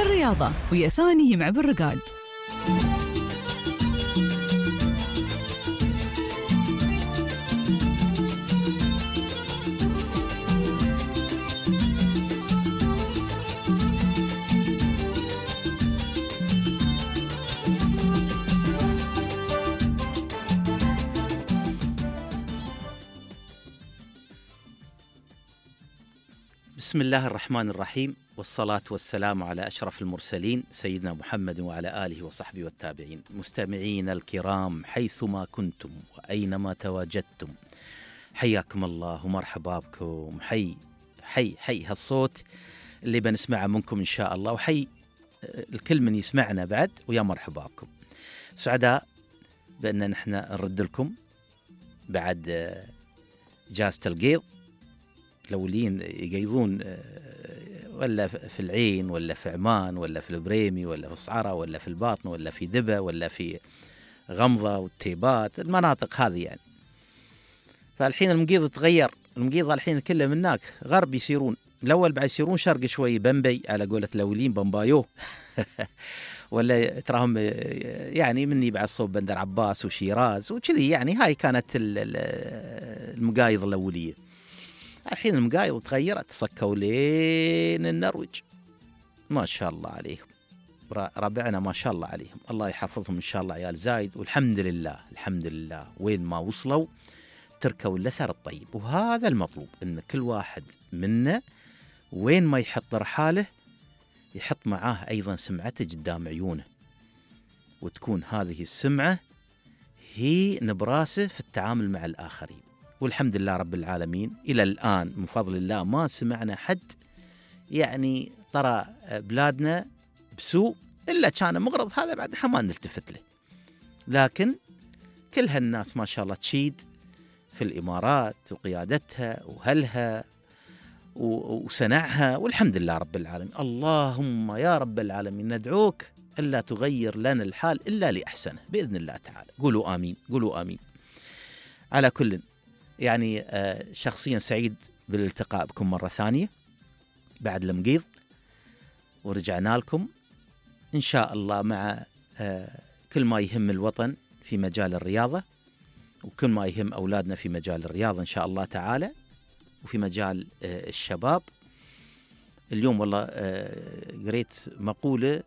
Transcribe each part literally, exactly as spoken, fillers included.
الرياضة ويا ثاني يمع بالرقاد. بسم الله الرحمن الرحيم، والصلاة والسلام على أشرف المرسلين سيدنا محمد وعلى آله وصحبه والتابعين. مستمعين الكرام حيثما كنتم وأينما تواجدتم، حياكم الله ومرحبا بكم. حي حي حي هالصوت اللي بنسمعه منكم إن شاء الله، وحي الكل من يسمعنا بعد، ويا مرحبا بكم. سعداء بأن نحن نرد لكم بعد جازة القيض. الأولين يقيضون ولا في العين ولا في عمان ولا في البريمي ولا في الصعرة ولا في الباطن ولا في دبا ولا في غمضة والتيبات، المناطق هذه يعني. فالحين المقيض تغير، المقيض الحين كله من هناك غرب يسيرون، الأول بعد يسيرون شرق شوي، بمبي على قولة الأولين، بمبايو ولا تراهم يعني مني بعد صوب بندر عباس وشيراز وكذي يعني. هاي كانت المقايض الأولية. الحين المقايض تغيرت، صكوا لين النرويج، ما شاء الله عليهم ربعنا، ما شاء الله عليهم، الله يحفظهم إن شاء الله عيال زايد. والحمد لله الحمد لله وين ما وصلوا تركوا الأثر الطيب، وهذا المطلوب، إن كل واحد منا وين ما يحط رحاله يحط معاه أيضا سمعته قدام عيونه، وتكون هذه السمعة هي نبراسه في التعامل مع الآخرين. والحمد لله رب العالمين إلى الآن من فضل الله ما سمعنا حد يعني ترى بلادنا بسوء إلا كان مغرض، هذا بعد ما نلتفت له. لكن كل هالناس ما شاء الله تشيد في الإمارات وقيادتها وهلها وسنعها، والحمد لله رب العالمين. اللهم يا رب العالمين ندعوك ألا تغير لنا الحال إلا لأحسنه بإذن الله تعالى. قولوا آمين، قولوا آمين. على كل يعني شخصيا سعيد بالالتقاء بكم مرة ثانية بعد المقيض، ورجعنا لكم إن شاء الله مع كل ما يهم الوطن في مجال الرياضة، وكل ما يهم أولادنا في مجال الرياضة إن شاء الله تعالى، وفي مجال الشباب. اليوم والله قريت مقولة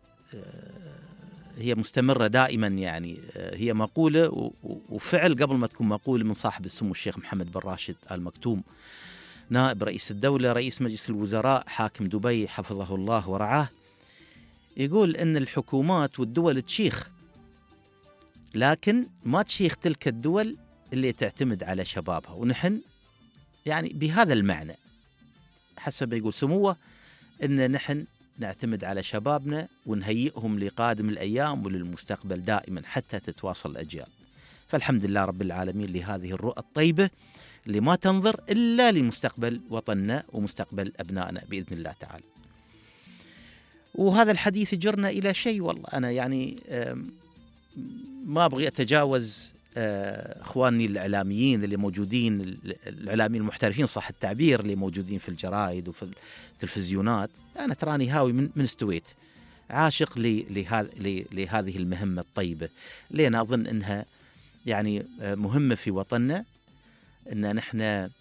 هي مستمرة دائما، يعني هي مقولة وفعل قبل ما تكون مقولة، من صاحب السمو الشيخ محمد بن راشد آل مكتوم، نائب رئيس الدولة رئيس مجلس الوزراء حاكم دبي حفظه الله ورعاه. يقول إن الحكومات والدول تشيخ، لكن ما تشيخ تلك الدول اللي تعتمد على شبابها. ونحن يعني بهذا المعنى حسب يقول سموه إن نحن نعتمد على شبابنا ونهيئهم لقادم الأيام وللمستقبل دائما حتى تتواصل الأجيال. فالحمد لله رب العالمين لهذه الرؤى الطيبة اللي ما تنظر إلا لمستقبل وطننا ومستقبل أبنائنا بإذن الله تعالى. وهذا الحديث يجرنا إلى شيء، والله أنا يعني ما أبغي أتجاوز إخواني الإعلاميين اللي موجودين، الإعلاميين المحترفين صح التعبير، اللي موجودين في الجرائد وفي التلفزيونات. أنا تراني هاوي من, من استويت عاشق لهذه المهمة الطيبة، لأن أظن أنها يعني مهمة في وطننا، أن نحن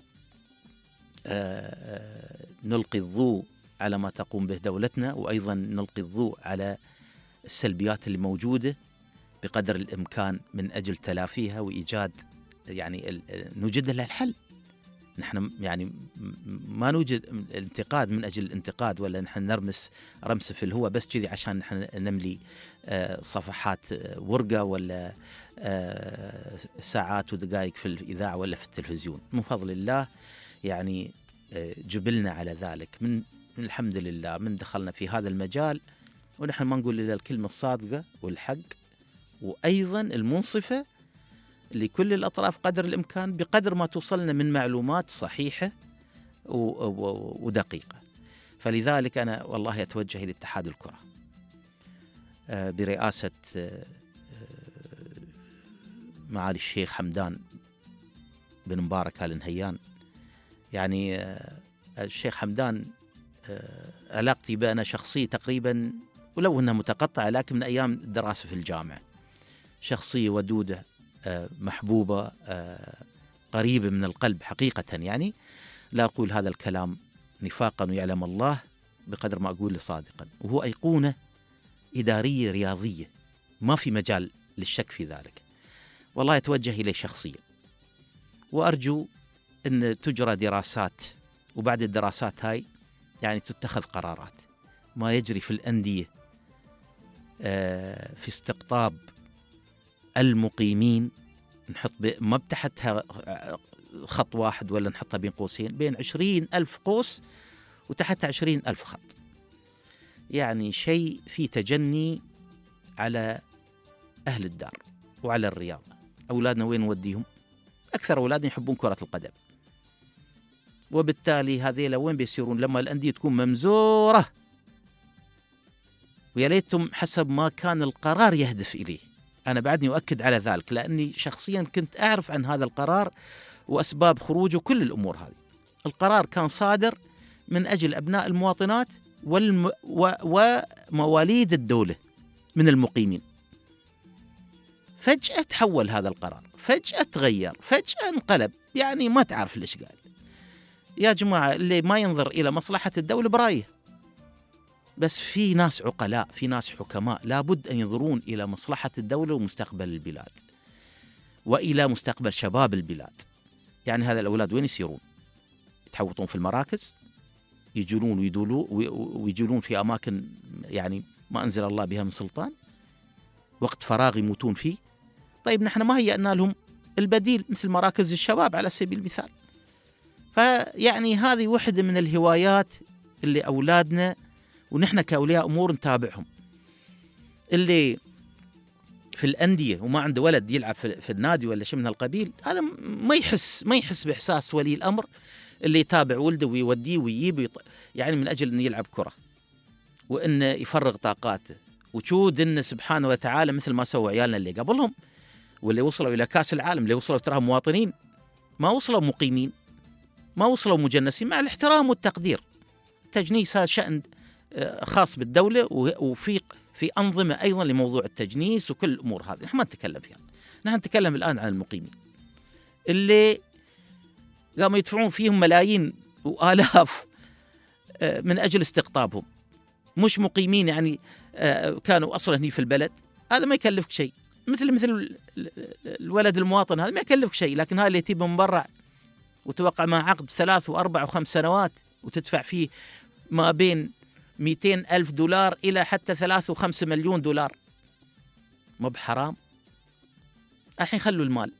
نلقي الضوء على ما تقوم به دولتنا، وأيضا نلقي الضوء على السلبيات اللي موجودة بقدر الإمكان من أجل تلافيها وإيجاد يعني نوجد لها الحل. نحن يعني ما نوجد الانتقاد من أجل الانتقاد، ولا نحن نرمس رمس في الهواء بس كذي عشان نحن نملي صفحات ورقة ولا ساعات ودقائق في الإذاعة ولا في التلفزيون. من فضل الله يعني جبلنا على ذلك من الحمد لله من دخلنا في هذا المجال، ونحن ما نقول إلا الكلمة الصادقة والحق، وأيضا المنصفة لكل الأطراف قدر الإمكان، بقدر ما توصلنا من معلومات صحيحة ودقيقة. فلذلك أنا والله أتوجه إلى اتحاد الكرة برئاسة معالي الشيخ حمدان بن مبارك آل نهيان. يعني الشيخ حمدان علاقتي بأنا شخصية تقريبا ولو أنها متقطعة لكن من أيام الدراسة في الجامعة. شخصية ودودة، محبوبة، قريبة من القلب حقيقة. يعني لا أقول هذا الكلام نفاقا ويعلم الله بقدر ما أقول صادقا. وهو أيقونة إدارية رياضية، ما في مجال للشك في ذلك. والله أتوجه إليه شخصيا، وأرجو أن تجرى دراسات، وبعد الدراسات هاي يعني تتخذ قرارات. ما يجري في الأندية في استقطاب المقيمين، نحط ما بتحتها خط واحد ولا نحطها بين قوسين، بين عشرين ألف قوس وتحتها عشرين ألف خط. يعني شيء في تجني على أهل الدار وعلى الرياضة. أولادنا وين نوديهم؟ أكثر أولادنا يحبون كرة القدم، وبالتالي هذيلا وين بيصيرون لما الأندية تكون ممزورة؟ ويا ليتهم حسب ما كان القرار يهدف إليه. أنا بعدني أؤكد على ذلك، لأني شخصيا كنت أعرف عن هذا القرار وأسباب خروجه كل الأمور هذه. القرار كان صادر من أجل أبناء المواطنات والم... و... ومواليد الدولة من المقيمين. فجأة تحول هذا القرار، فجأة تغير، فجأة انقلب. يعني ما تعرف ليش قال. يا جماعة اللي ما ينظر إلى مصلحة الدولة برايه. بس في ناس عقلاء، في ناس حكماء لابد أن ينظرون إلى مصلحة الدولة ومستقبل البلاد وإلى مستقبل شباب البلاد. يعني هذا الأولاد وين يسيرون؟ يتحوطون في المراكز، يجولون ويدولون ويجولون في أماكن يعني ما أنزل الله بها من سلطان، وقت فراغ يموتون فيه. طيب نحن ما هيأنا لهم البديل مثل مراكز الشباب على سبيل المثال. فيعني هذه واحدة من الهوايات اللي أولادنا ونحن كأولياء أمور نتابعهم. اللي في الأندية وما عنده ولد يلعب في النادي ولا شيء من القبيل، هذا ما يحس ما يحس بإحساس ولي الأمر اللي يتابع ولده ويوديه ويجيب ويط... يعني من أجل أن يلعب كرة وأنه يفرغ طاقاته. وشود أن سبحانه وتعالى مثل ما سووا عيالنا اللي قبلهم واللي وصلوا إلى كأس العالم، اللي وصلوا تراهم مواطنين، ما وصلوا مقيمين، ما وصلوا مجنسين، مع الاحترام والتقدير. تجنيس هذا شأن خاص بالدولة، وفي في أنظمة أيضا لموضوع التجنيس وكل الأمور هذه نحن ما نتكلم فيها. نحن نتكلم الآن عن المقيمين اللي قاموا يدفعون فيهم ملايين وآلاف من أجل استقطابهم. مش مقيمين يعني كانوا أصلا هني في البلد، هذا ما يكلفك شيء. مثل مثل الولد المواطن هذا ما يكلفك شيء، لكن هذا اللي تجيبه مبرع وتوقع مع عقد ثلاث وأربع وخمس سنوات وتدفع فيه ما بين مئتين ألف دولار إلى حتى ثلاثة وخمسة مليون دولار. ما بحرام؟ الحين خلوا المال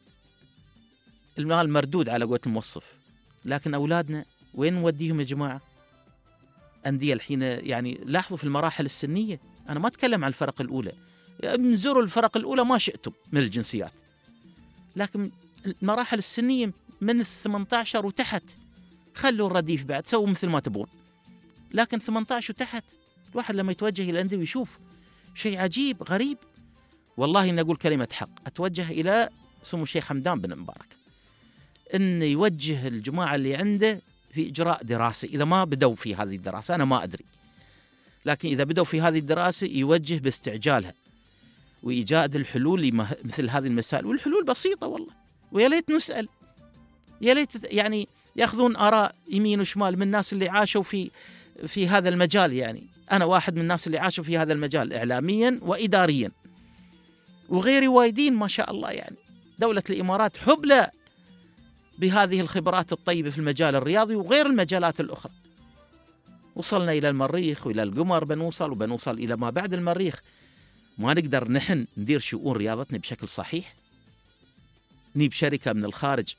المال مردود على قوة الموظف، لكن أولادنا وين نوديهم يا جماعة؟ أندية الحين يعني لاحظوا في المراحل السنية، أنا ما أتكلم عن الفرق الأولى، انزروا الفرق الأولى ما شئتم من الجنسيات، لكن المراحل السنية من الثمانية عشر وتحت خلوا الرديف بعد، سووا مثل ما تبون. لكن ثمانية عشر وتحت الواحد لما يتوجه إلى الأندية ويشوف شيء عجيب غريب. والله إن أقول كلمة حق، أتوجه إلى سمو الشيخ حمدان بن مبارك إن يوجه الجماعة اللي عنده في إجراء دراسة. إذا ما بدوا في هذه الدراسة أنا ما أدري، لكن إذا بدوا في هذه الدراسة يوجه باستعجالها وإيجاد الحلول لمثل هذه المسائل. والحلول بسيطة والله، ويا ليت نسأل، يا ليت يعني يأخذون آراء يمين وشمال من الناس اللي عاشوا في في هذا المجال. يعني أنا واحد من الناس اللي عاشوا في هذا المجال إعلاميا وإداريا، وغيري وايدين ما شاء الله. يعني دولة الإمارات حبلى بهذه الخبرات الطيبة في المجال الرياضي وغير المجالات الأخرى. وصلنا إلى المريخ وإلى القمر، بنوصل وبنوصل إلى ما بعد المريخ. ما نقدر نحن ندير شؤون رياضتنا بشكل صحيح؟ نجيب شركة من الخارج،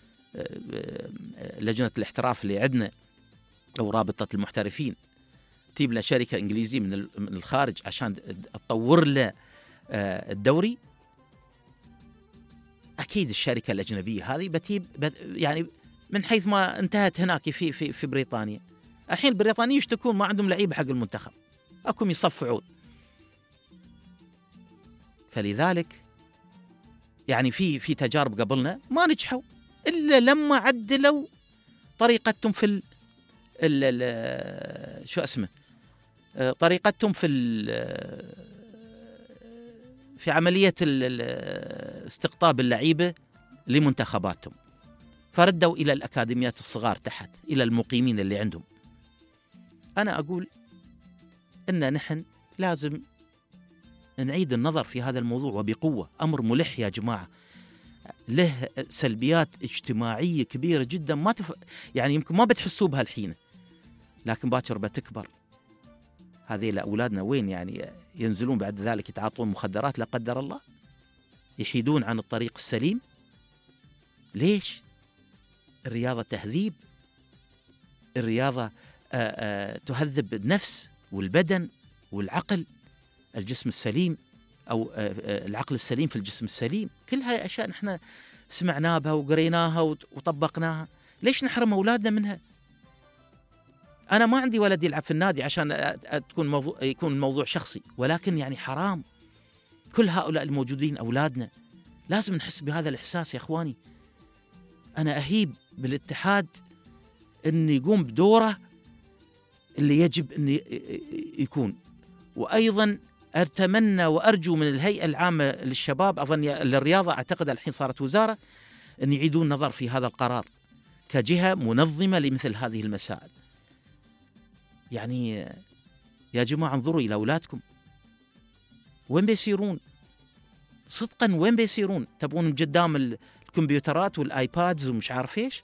لجنة الاحتراف اللي عندنا أو رابطة المحترفين تجيب لنا شركة إنجليزية من الخارج عشان تطور له الدوري. أكيد الشركة الأجنبية هذه بتجيب يعني من حيث ما انتهت هناك في في في بريطانيا. الحين البريطانيين يشتكون ما عندهم لعيبة حق المنتخب، أكم يصفعون. فلذلك يعني في في تجارب قبلنا ما نجحوا إلا لما عدلوا طريقتهم في ال ال ال شو اسمه طريقتهم في في عملية استقطاب اللعيبة لمنتخباتهم، فردوا إلى الأكاديميات الصغار تحت، إلى المقيمين اللي عندهم. أنا أقول إن نحن لازم نعيد النظر في هذا الموضوع وبقوة. أمر ملح يا جماعة، له سلبيات اجتماعية كبيرة جدا، ما تف... يعني يمكن ما بتحسوا بها الحين، لكن باكر بتكبر. هذه أولادنا وين يعني ينزلون بعد ذلك يتعاطون مخدرات لا قدر الله، يحيدون عن الطريق السليم. ليش؟ الرياضة تهذيب، الرياضة آآ آآ تهذب النفس والبدن والعقل، الجسم السليم أو العقل السليم في الجسم السليم. كل هاي أشياء نحن سمعناها بها وقريناها وطبقناها، ليش نحرم أولادنا منها؟ أنا ما عندي ولد يلعب في النادي عشان تكون موضوع يكون الموضوع شخصي، ولكن يعني حرام. كل هؤلاء الموجودين أولادنا، لازم نحس بهذا الإحساس يا أخواني. أنا أهيب بالاتحاد أن يقوم بدوره اللي يجب أن يكون، وأيضا أتمنى وأرجو من الهيئة العامة للشباب، أظن للرياضة، أعتقد الحين صارت وزارة، أن يعيدون النظر في هذا القرار كجهة منظمة لمثل هذه المسائل. يعني يا جماعة انظروا إلى أولادكم وين بيصيرون صدقا، وين بيصيرون؟ تبون قدام الكمبيوترات والآيبادز ومش عارف إيش؟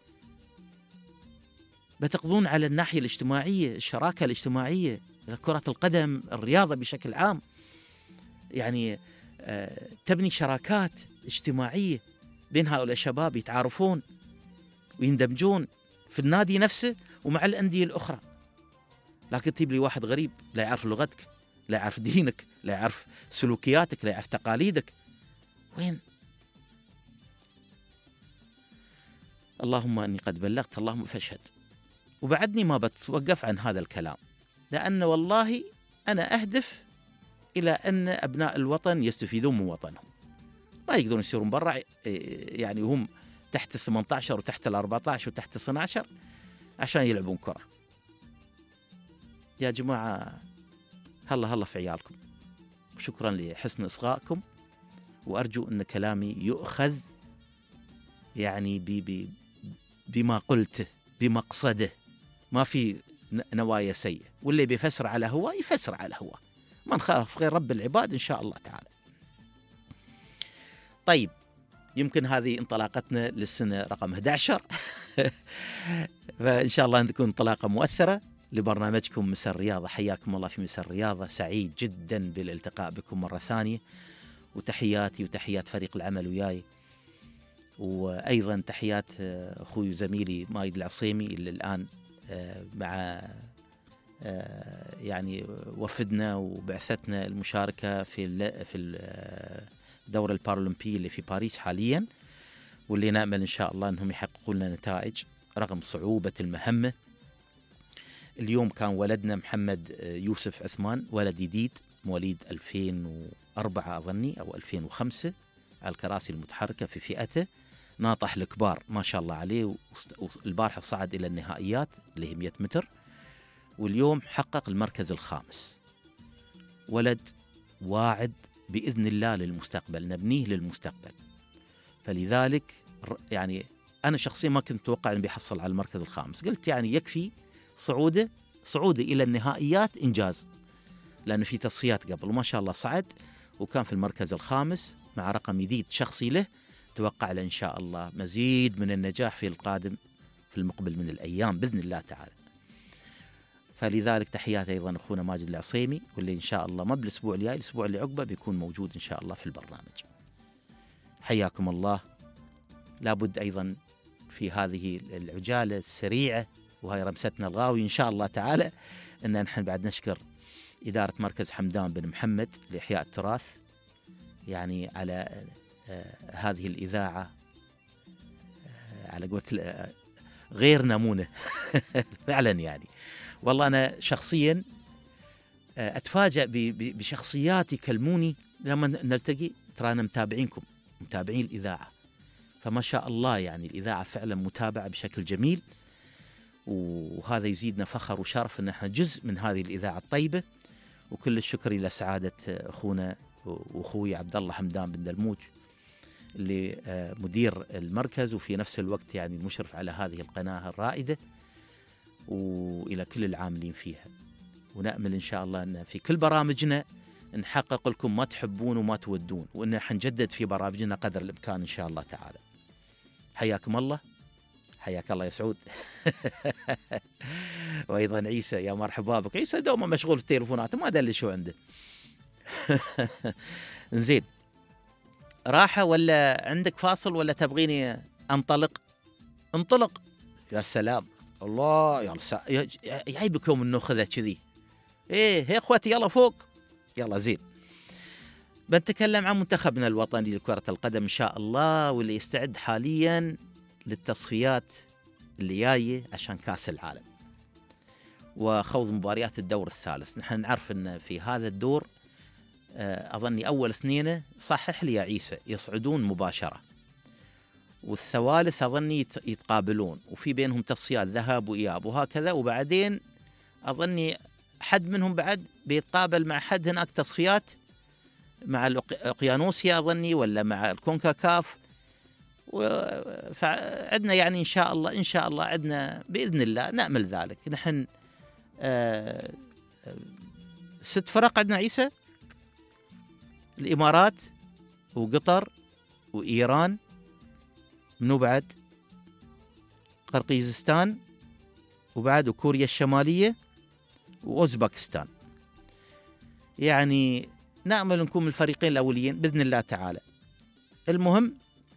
بتقضون على الناحية الاجتماعية، الشراكة الاجتماعية، كرة القدم، الرياضة بشكل عام. يعني آه تبني شراكات اجتماعية بين هؤلاء الشباب، يتعارفون ويندمجون في النادي نفسه ومع الأندية الأخرى. لكن تجيب لي واحد غريب لا يعرف لغتك، لا يعرف دينك، لا يعرف سلوكياتك، لا يعرف تقاليدك، وين؟ اللهم أني قد بلغت، اللهم فاشهد. وبعدني ما بتوقف عن هذا الكلام، لأن والله أنا أهدف إلى أن أبناء الوطن يستفيدون من وطنهم، ما يقدرون يصيرون برا يعني هم تحت الثمانية عشر وتحت الأربعة عشر وتحت الاثنى عشر عشان يلعبون كرة. يا جماعة هلا هلا في عيالكم. شكرا لحسن إصغائكم، وأرجو أن كلامي يؤخذ يعني بي بي بما قلته بمقصده، ما في نوايا سيئة، واللي بيفسر على هو يفسر على هو، ما نخاف غير رب العباد إن شاء الله تعالى. طيب، يمكن هذه انطلاقتنا للسنة رقم أحد عشر فإن شاء الله أن تكون انطلاقة مؤثرة لبرنامجكم مساء الرياضة. حياكم الله في مساء الرياضة، سعيد جدا بالالتقاء بكم مرة ثانية، وتحياتي وتحيات فريق العمل وياي، وأيضا تحيات أخوي وزميلي مايد العصيمي اللي الآن مع يعني وفدنا وبعثتنا المشاركة في في الدورة البارالمبية اللي في باريس حاليا، واللي نأمل إن شاء الله أنهم يحققوا لنا نتائج رغم صعوبة المهمة. اليوم كان ولدنا محمد يوسف عثمان، ولد جديد مواليد ألفين وأربعة أظني أو ألفين وخمسة، على الكراسي المتحركة في فئته، ناطح الكبار ما شاء الله عليه، والبارحة صعد إلى النهائيات اللي هي مئة متر، واليوم حقق المركز الخامس. ولد واعد بإذن الله للمستقبل، نبنيه للمستقبل. فلذلك يعني أنا شخصيا ما كنت أتوقع أنه بيحصل على المركز الخامس، قلت يعني يكفي صعوده صعوده إلى النهائيات إنجاز، لأنه في تصفيات قبل، وما شاء الله صعد وكان في المركز الخامس مع رقم جديد شخصي له. توقع له إن شاء الله مزيد من النجاح في القادم في المقبل من الأيام بإذن الله تعالى. فلذلك تحيات أيضا أخونا ماجد العصيمي، واللي إن شاء الله ما بالأسبوع الجاي، الأسبوع اللي عقبه بيكون موجود إن شاء الله في البرنامج. حياكم الله. لابد أيضا في هذه العجالة السريعة، وهي رمستنا الغاوي إن شاء الله تعالى، أن نحن بعد نشكر إدارة مركز حمدان بن محمد لإحياء التراث يعني على آه هذه الإذاعة آه على قوة آه غير نمونة فعلا. يعني والله أنا شخصيا آه أتفاجأ بشخصيات يكلموني لما نلتقي، ترانا متابعينكم متابعين الإذاعة، فما شاء الله يعني الإذاعة فعلا متابعة بشكل جميل، وهذا يزيدنا فخر وشرف أن احنا جزء من هذه الإذاعة الطيبة. وكل الشكر إلى سعادة أخونا وأخوي عبد الله حمدان بن دلموج اللي مدير المركز وفي نفس الوقت يعني مشرف على هذه القناة الرائدة، وإلى كل العاملين فيها. ونأمل إن شاء الله أن في كل برامجنا نحقق لكم ما تحبون وما تودون، وإن حنجدد في برامجنا قدر الإمكان إن شاء الله تعالى. حياكم الله. حياك الله يا سعود. وأيضا عيسى، يا مرحبا بك. عيسى دوما مشغول في التليفونات، ما أدري شو عنده. زين، راحة ولا عندك فاصل ولا تبغيني أنطلق؟ انطلق. يا سلام، الله يلا سا... يعيبك يوم النخذة كذي. إيه يا إخوتي يلا فوق يلا. زين، بنتكلم عن منتخبنا الوطني لكرة القدم إن شاء الله، واللي يستعد حاليا للتصفيات اللي جاية عشان كأس العالم وخوض مباريات الدور الثالث. نحن نعرف أن في هذا الدور أظني أول اثنين، صحح لي يا عيسى، يصعدون مباشرة، والثوالث أظني يتقابلون، وفي بينهم تصفيات ذهاب وإياب وهكذا، وبعدين أظني حد منهم بعد بيتقابل مع حد هناك تصفيات مع الأقيانوسيا أظني ولا مع الكونكاكاف. فعدنا يعني إن شاء الله إن شاء الله عدنا بإذن الله نأمل ذلك. نحن آه ست فرق عندنا عيسى، الإمارات وقطر وإيران، منو بعد؟ قرقيزستان، وبعد وكوريا الشمالية وأوزباكستان. يعني نأمل نكون من الفريقين الأوليين بإذن الله تعالى. المهم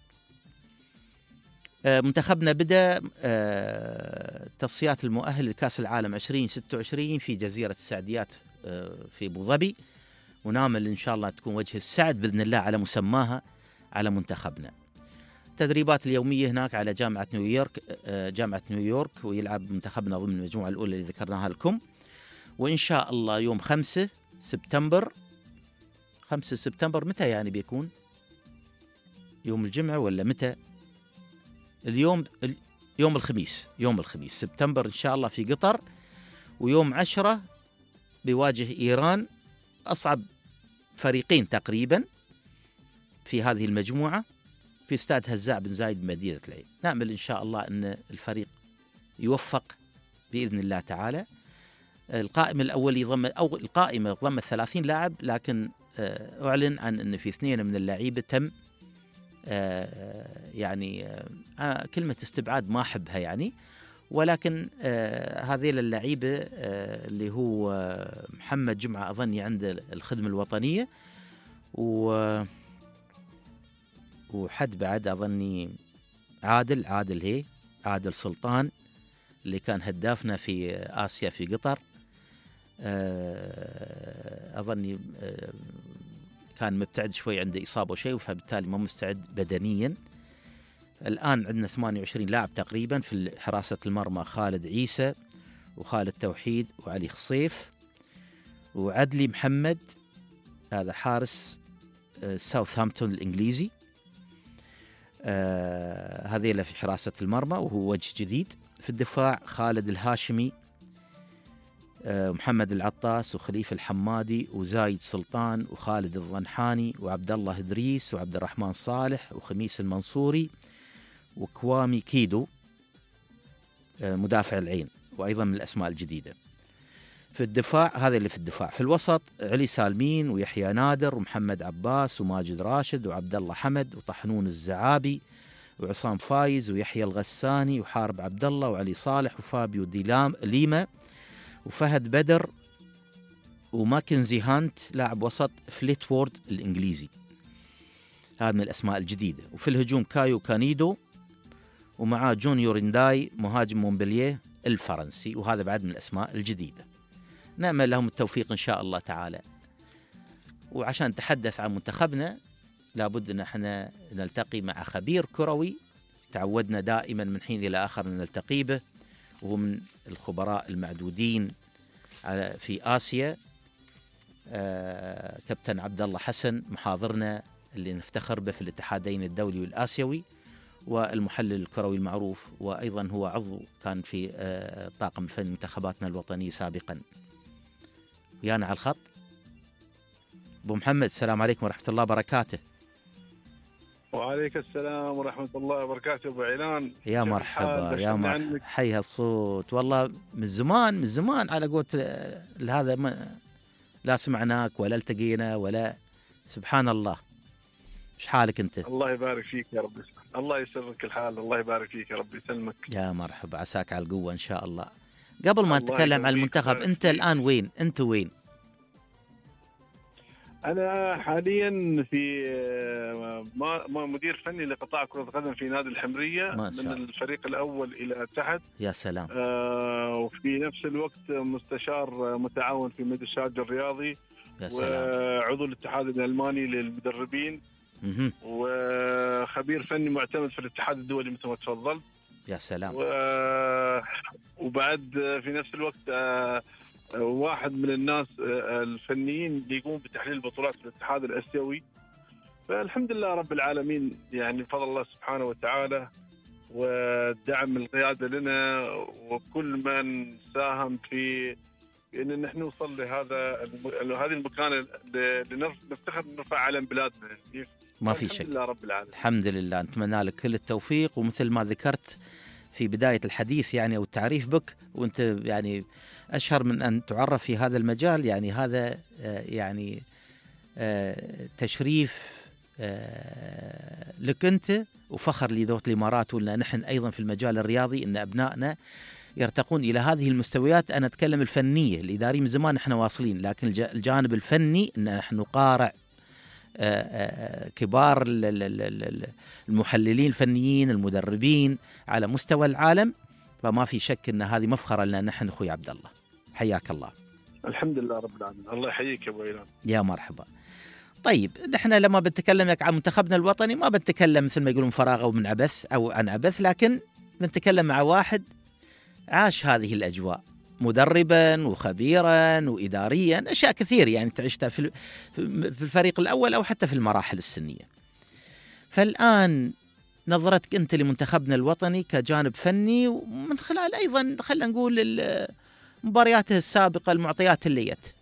منتخبنا بدأ تصفيات المؤهل لكأس العالم عشرين ستة وعشرين في جزيرة السعديات في أبو ظبي، ونامل إن شاء الله تكون وجه السعد بإذن الله على مسماها على منتخبنا. التدريبات اليومية هناك على جامعة نيويورك جامعة نيويورك ويلعب منتخبنا ضمن المجموعة الأولى اللي ذكرناها لكم. وإن شاء الله يوم خمسة سبتمبر خمسة سبتمبر متى يعني بيكون؟ يوم الجمعة ولا متى؟ اليوم يوم الخميس يوم الخميس سبتمبر إن شاء الله في قطر. ويوم عشرة بيواجه إيران، أصعب فريقين تقريبا في هذه المجموعة، في استاد هزاع بن زايد بمدينة العين. نأمل إن شاء الله أن الفريق يوفق بإذن الله تعالى. القائمة الأول يضم أو القائمة ضم ثلاثين لاعب، لكن أعلن عن أن في اثنين من اللعيبة تم يعني كلمة استبعاد ما أحبها يعني، ولكن هذيل اللعيبة اللي هو محمد جمعة أظني عند الخدمة الوطنية، و وحد بعد أظني عادل عادل هي عادل سلطان اللي كان هدافنا في آسيا في قطر، أظني كان مبتعد شوي عنده إصابة وشيء، فبالتالي ما مستعد بدنيا. الآن عندنا ثمانية وعشرين لاعب تقريبا في حراسة المرمى: خالد عيسى وخالد توحيد وعلي خصيف وعدلي محمد، هذا حارس ساوثهامبتون الإنجليزي. آه هذه في حراسة المرمى وهو وجه جديد. في الدفاع خالد الهاشمي، آه محمد العطاس وخليفة الحمادي وزايد سلطان وخالد الضنحاني وعبد الله إدريس وعبد الرحمن صالح وخميس المنصوري وكوامي كيدو، آه مدافع العين، وأيضا من الأسماء الجديدة. في الدفاع هذا اللي في الدفاع. في الوسط علي سالمين ويحيى نادر ومحمد عباس وماجد راشد وعبد الله حمد وطحنون الزعابي وعصام فايز ويحيى الغساني وحارب عبد الله وعلي صالح وفابيو ديلام ليما وفهد بدر وماكنزي هانت لاعب وسط فليتوورد الإنجليزي. هذا من الأسماء الجديدة. وفي الهجوم كايو كانيدو ومعاه جونيور انداي مهاجم مونبلييه الفرنسي، وهذا بعد من الأسماء الجديدة. نأمل لهم التوفيق إن شاء الله تعالى. وعشان نتحدث عن منتخبنا لابد أن احنا نلتقي مع خبير كروي تعودنا دائما من حين إلى آخر أن نلتقي به، وهو من الخبراء المعدودين في آسيا، آه كابتن عبد الله حسن محاضرنا اللي نفتخر به في الاتحادين الدولي والآسيوي، والمحلل الكروي المعروف، وأيضا هو عضو كان في آه طاقم الفني منتخباتنا الوطنية سابقا. ويانا على الخط أبو محمد، السلام عليكم ورحمة الله وبركاته. وعليك السلام ورحمة الله وبركاته أبو علان. يا مرحبا يا مرحبا، حي هالصوت والله، من زمان من زمان على قولة هذا ما لا سمعناك ولا التقينا ولا، سبحان الله. ايش حالك انت؟ الله يبارك فيك يا رب، الله يسرك الحال، الله يبارك فيك يا رب يسلمك. يا مرحبا، عساك على القوة ان شاء الله. قبل ما نتكلم عن المنتخب، انت الان وين؟ انت وين؟ أنا حاليا في ما مدير فني لقطاع كرة القدم في نادي الحمرية، من الفريق الأول إلى تحت. يا سلام. آه وفي نفس الوقت مستشار متعاون في مدى الشارجة الرياضي. يا سلام. وعضو الاتحاد الألماني للمدربين. مه. وخبير فني معتمد في الاتحاد الدولي مثل ما تفضلت. يا سلام. و... وبعد في نفس الوقت آه واحد من الناس الفنيين اللي يقوم بتحليل البطولات في الاتحاد الآسيوي. فالحمد لله رب العالمين، يعني بفضل الله سبحانه وتعالى ودعم القيادة لنا وكل من ساهم في ان نحن نوصل لهذا هذه المكانة اللي نفتخر نرفع علم بلادنا. ما في شك. الحمد لله رب العالمين. الحمد لله، نتمنى لك كل التوفيق. ومثل ما ذكرت في بداية الحديث يعني أو التعريف بك، وأنت يعني أشهر من أن تعرف في هذا المجال، يعني هذا يعني تشريف لك أنت وفخر لدولة الإمارات، ولنا نحن أيضا في المجال الرياضي أن أبنائنا يرتقون إلى هذه المستويات. أنا أتكلم الفنية، الإدارية من زمان نحن واصلين، لكن الجانب الفني أن نحن نقارع كبار المحللين الفنيين المدربين على مستوى العالم، فما في شك أن هذه مفخرة لنا نحن. أخوي عبد الله حياك الله. الحمد لله رب العالمين. الله يحييك يا أبو إيلان. يا مرحبا. طيب نحن لما بنتكلم لك عن منتخبنا الوطني ما بنتكلم مثل ما يقولون فراغ أو من عبث أو عن عبث، لكن بنتكلم مع واحد عاش هذه الأجواء مدربا وخبيرا وإداريا، أشياء كثير يعني تعيشتها في الفريق الأول أو حتى في المراحل السنية. فالآن نظرتك أنت لمنتخبنا الوطني كجانب فني، ومن خلال أيضا خلينا نقول مبارياته السابقة، المعطيات اللي جت.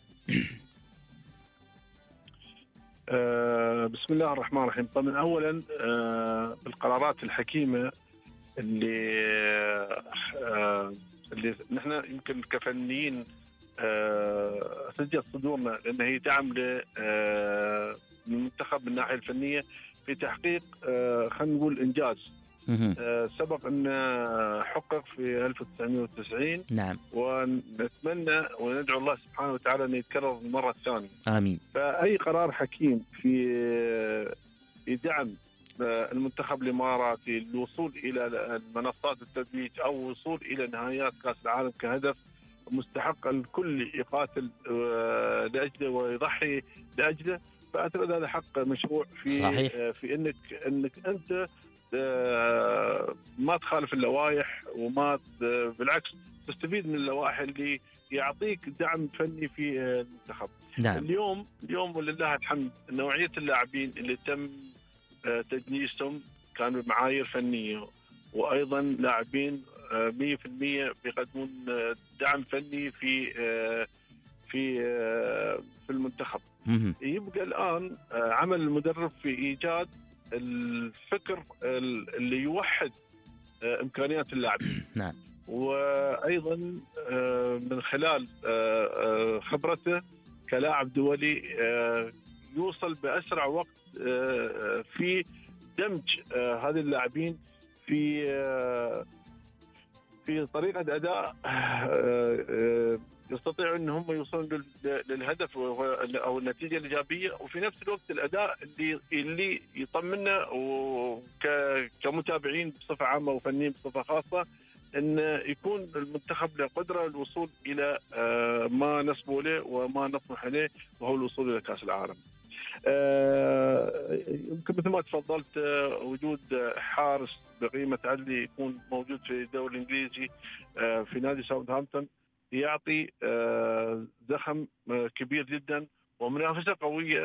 أه بسم الله الرحمن الرحيم. طبعا أولا أه بالقرارات الحكيمة اللي أه اللي نحن يمكن كفنيين أه سجل صدورنا، لأن هي دعم للمنتخب من الناحية الفنية في تحقيق أه خلينا نقول إنجاز أه سبق أن حقق في ألف وتسعمائة وتسعين. نعم. ونتمنى وندعو الله سبحانه وتعالى أن يتكرر المرة الثانية. آمين. فأي قرار حكيم في في دعم المنتخب الإماراتي للوصول إلى منصات التتويج أو وصول إلى نهائيات كأس العالم كهدف مستحق الكل يقاتل لأجله ويضحي لأجله، فأعتقد هذا حق مشروع في صحيح. في إنك إنك أنت ما تخالف اللوائح وما بالعكس تستفيد من اللوائح اللي يعطيك دعم فني في المنتخب. نعم. اليوم اليوم ولله الحمد نوعية اللاعبين اللي تم تجنيسهم كانوا بمعايير فنية، وأيضا لاعبين مية في المية بيقدمون دعم فني في في في المنتخب. يبقى الآن عمل المدرب في إيجاد الفكر اللي يوحد إمكانيات اللاعبين. نعم. وأيضا من خلال خبرته كلاعب دولي يوصل بأسرع وقت في دمج هذه اللاعبين في في طريقة أداء يستطيعوا أن هم يوصلون للهدف أو النتيجة الإيجابية، وفي نفس الوقت الأداء اللي اللي يطمنا كمتابعين بصفة عامة وفنيين بصفة خاصة، أن يكون المنتخب له قدرة الوصول إلى ما نسبه له وما نطمح له، وهو الوصول إلى كأس العالم. يمكن مثل ما تفضلت وجود حارس بقيمة عدلي يكون موجود في الدوري الإنجليزي في نادي ساوثهامبتون يعطي زخم كبير جدا ومنافسة قوية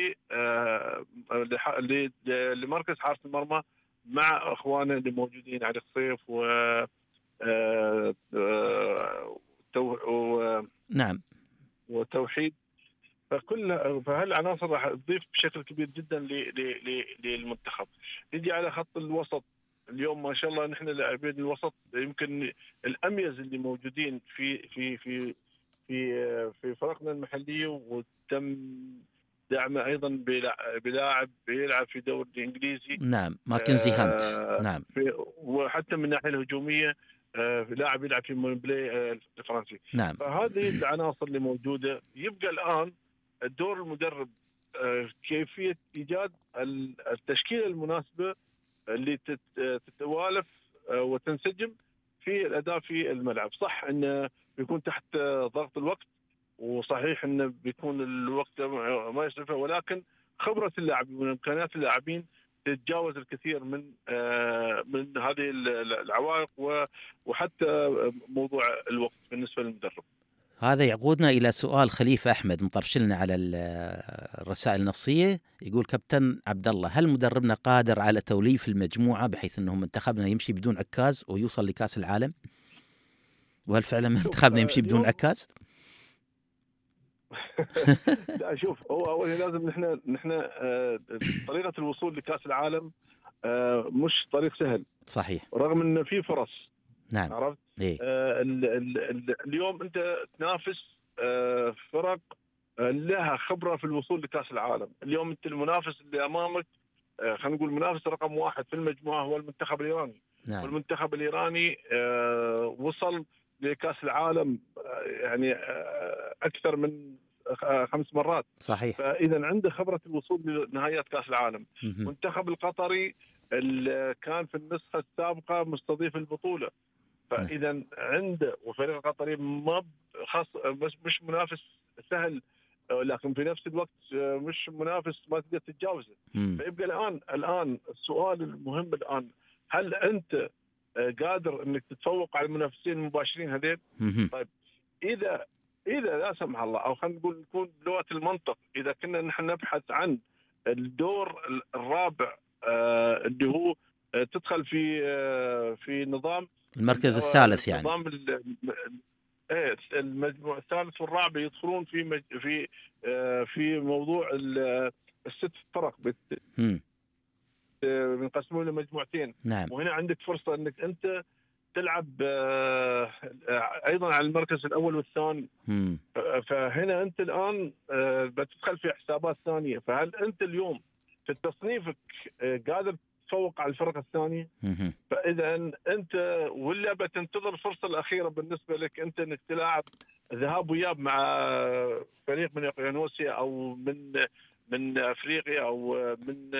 لمركز حارس المرمى مع أخوانه اللي موجودين علي الصيف و نعم وتوحيد. فكل فهالعناصر راح تضيف بشكل كبير جدا ل- ل- ل- للمنتخب. نجي على خط الوسط، اليوم ما شاء الله نحن لاعبين الوسط يمكن الاميز اللي موجودين في في في في في فرقنا المحليه، وتم دعمه ايضا بلا- بلاعب بيلعب في الدوري الانجليزي. نعم، ماكنزي هانت. آه، نعم. في وحتى من الناحيه الهجوميه آه، لاعب يلعب في مونبلي آه، الفرنسي. نعم. فهذه العناصر اللي موجوده. يبقى الان الدور المدرب آه، كيفيه ايجاد ال- التشكيله المناسبه اللي تت- تتوالف آه، وتنسجم في الاداء في الملعب. صح انه بيكون تحت آه، ضغط الوقت، وصحيح انه بيكون الوقت ما يسعفه، ولكن خبره اللاعبين وامكانيات اللاعبين تتجاوز الكثير من آه، من هذه العوائق، و- وحتى موضوع الوقت بالنسبه للمدرب. هذا يعقودنا إلى سؤال خليفة أحمد مطرشلنا على ال- الرسائل النصية. يقول كابتن عبد الله، هل مدربنا قادر على توليف المجموعة بحيث أنه منتخبنا يمشي بدون عكاز ويوصل لكأس العالم؟ وهل فعلا منتخبنا يمشي بدون اليوم- عكاز؟ لا شوف، هو اول لازم نحن نحن آه، طريقه الوصول لكاس العالم آه، مش طريق سهل، صحيح. رغم انه في فرص. نعم. عرفت؟ إيه؟ آه، ال- ال- ال- اليوم انت تنافس آه، فرق آه، لها خبره في الوصول لكاس العالم. اليوم انت المنافس اللي امامك آه، خلينا نقول المنافس رقم واحد في المجموعه هو المنتخب الايراني. نعم. والمنتخب الايراني آه، وصل لكاس العالم آه، يعني آه، اكثر من آه، خمس مرات. صحيح. فاذا عنده خبره الوصول لنهائيات كاس العالم. مهم. المنتخب القطري اللي كان في النسخه السابقه مستضيف البطوله، فاذا عنده، وفريق القطري ما خاص مش مش منافس سهل، لكن في نفس الوقت مش منافس ما تقدر تتجاوزه. مم. فيبقى الان الان السؤال المهم الان، هل انت قادر انك تتفوق على المنافسين المباشرين هذين؟ مهم. اذا اذا لا سمح الله، او خلينا نقول نكون بلغه المنطق، اذا كنا نحن نبحث عن الدور الرابع آه، اللي هو آه، تدخل في آه، في نظام المركز الثالث يعني. نظام ال- ايه المجموع الثالث والرابع يدخلون في مج... في آه، في موضوع ال- الست فرق بت- مم. آه، بنقسمون لمجموعتين. نعم. وهنا عندك فرصه انك انت تلعب آه، ايضا على المركز الاول والثاني. مم. فهنا انت الان آه، بتدخل في حسابات ثانيه. فهل انت اليوم في تصنيفك آه، قادر تتفوق على الفرق الثانيه؟ مهم. فاذا انت ولا بتنتظر الفرصه الاخيره بالنسبه لك انت انك تلعب ذهاب واياب مع فريق من اوقيانوسيا او من من افريقيا او من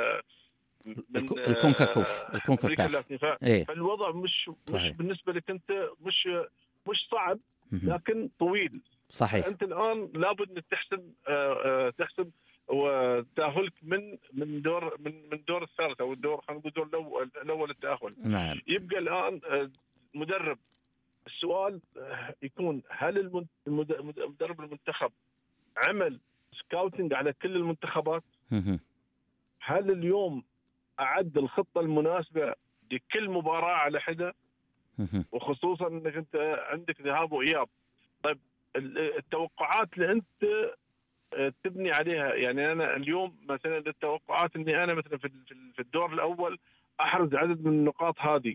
من الكو- الكونكاكوف الكونكاكاف. الكونكاكاف. إيه؟ فالوضع مش صحيح. مش بالنسبه لك انت مش مش صعب، مهم. لكن طويل. صحيح. انت الان لابد انك تحسم آه، آه، تحسم وتاهلك من من دور من من دور الثالث او الدور خلينا نقول الدور الاول الاول التاهل. نعم. يبقى الان آه، مدرب، السؤال آه، يكون هل المن- المد- مدرب المنتخب عمل سكاوتنج على كل المنتخبات؟ مهم. هل اليوم اعد الخطه المناسبه لكل مباراه على حده؟ مهم. وخصوصا انك انت عندك ذهاب واياب. طيب ال- التوقعات اللي انت آه، تبني عليها، يعني انا اليوم مثلا التوقعات اني انا مثلا في في- في الدور الاول احرز عدد من النقاط هذه.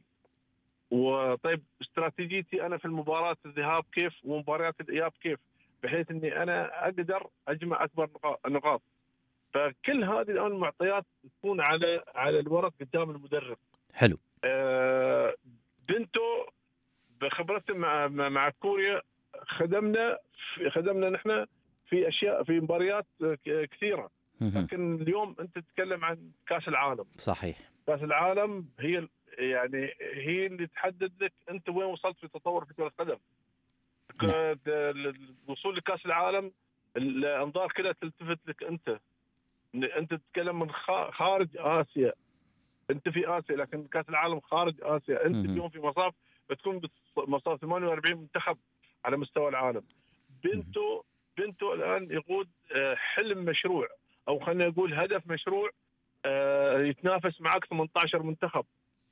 وطيب استراتيجيتي انا في المباراه الذهاب كيف ومباريات الاياب كيف، بحيث اني انا اقدر اجمع اكبر نقا- نقاط. فكل هذه الان معطيات تكون على على الورق قدام المدرب. حلو. آه، بنتو بخبرته مع مع مع كوريا خدمنا في خدمنا نحن في اشياء في مباريات ك- كثيره. مهم. لكن اليوم انت تتكلم عن كاس العالم. صحيح. كاس العالم هي ال- يعني هي اللي تحدد لك انت وين وصلت في تطور في كره القدم. ك- د- الوصول لكاس العالم الانظار كلها تلتفت لك انت. انت تتكلم من خا- خارج اسيا، انت في اسيا لكن كاس العالم خارج اسيا. انت مهم. اليوم في مصاف بتكون بمصاف ثمانية وأربعين منتخب على مستوى العالم. بنتو بنتو الان يقود آه، حلم مشروع، او خلينا نقول هدف مشروع، آه، يتنافس معك ثمانية عشر منتخب.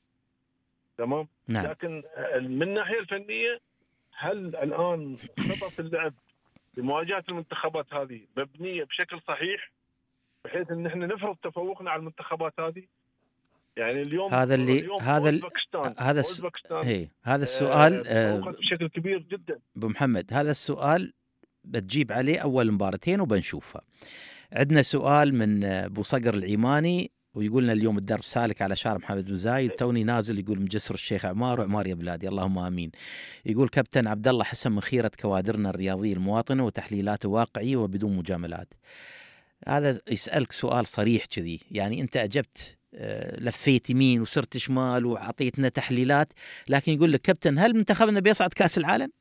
تمام. نعم. لكن آه، من الناحيه الفنيه، هل الان خطط اللعب لمواجهه المنتخبات هذه مبنيه بشكل صحيح، بحيث ان احنا نفرض تفوقنا على المنتخبات هذه. يعني اليوم هذا اللي اليوم هذا ال... أوزبكستان هذا الس... أوزبكستان هي هذا السؤال آه آه بشكل كبير جدا. ابو محمد، هذا السؤال بتجيب عليه اول مباراتين وبنشوفها. عندنا سؤال من ابو صقر العيماني، ويقول لنا اليوم الدرب سالك على شارع محمد بن زايد، توني نازل يقول من جسر الشيخ عمار وعمار يا بلادي، اللهم امين. يقول كابتن عبد الله حسن من خيره كوادرنا الرياضيه المواطنه وتحليلاته واقعيه وبدون مجاملات. هذا يسالك سؤال صريح كذي، يعني انت اجبت لفيت يمين وصرت شمال وعطيتنا تحليلات، لكن يقول لك كابتن هل منتخبنا بيصعد كاس العالم؟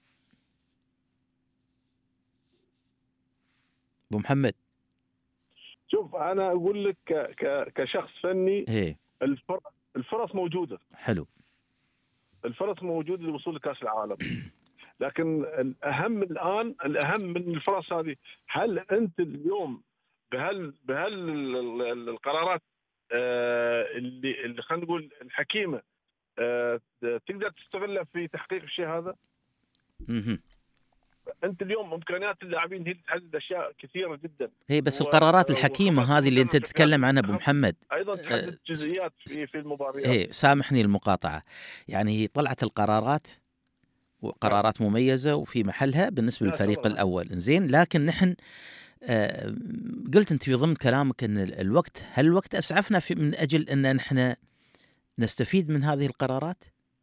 ابو محمد، شوف انا اقول لك ك... ك... كشخص فني هي. الفرص الفرص موجوده. حلو. الفرص موجوده للوصول لكاس العالم، لكن الاهم الان الاهم من الفرص هذه، هل انت اليوم بهال بهال القرارات اللي اللي خلينا نقول الحكيمه تقدر تستغلها في تحقيق الشيء هذا؟ اها. انت اليوم امكانيات اللاعبين هي تحدد اشياء كثيره جدا. هي بس القرارات الحكيمه هذه اللي انت تتكلم عنها ابو محمد ايضا تحدد جزئيات في في المباريات. ايه سامحني المقاطعه، يعني هي طلعت القرارات وقرارات مميزه وفي محلها بالنسبه للفريق الاول، زين، لكن نحن آه قلت انت في ضمن كلامك ان الوقت، هل الوقت اسعفنا في من اجل ان نحن نستفيد من هذه القرارات؟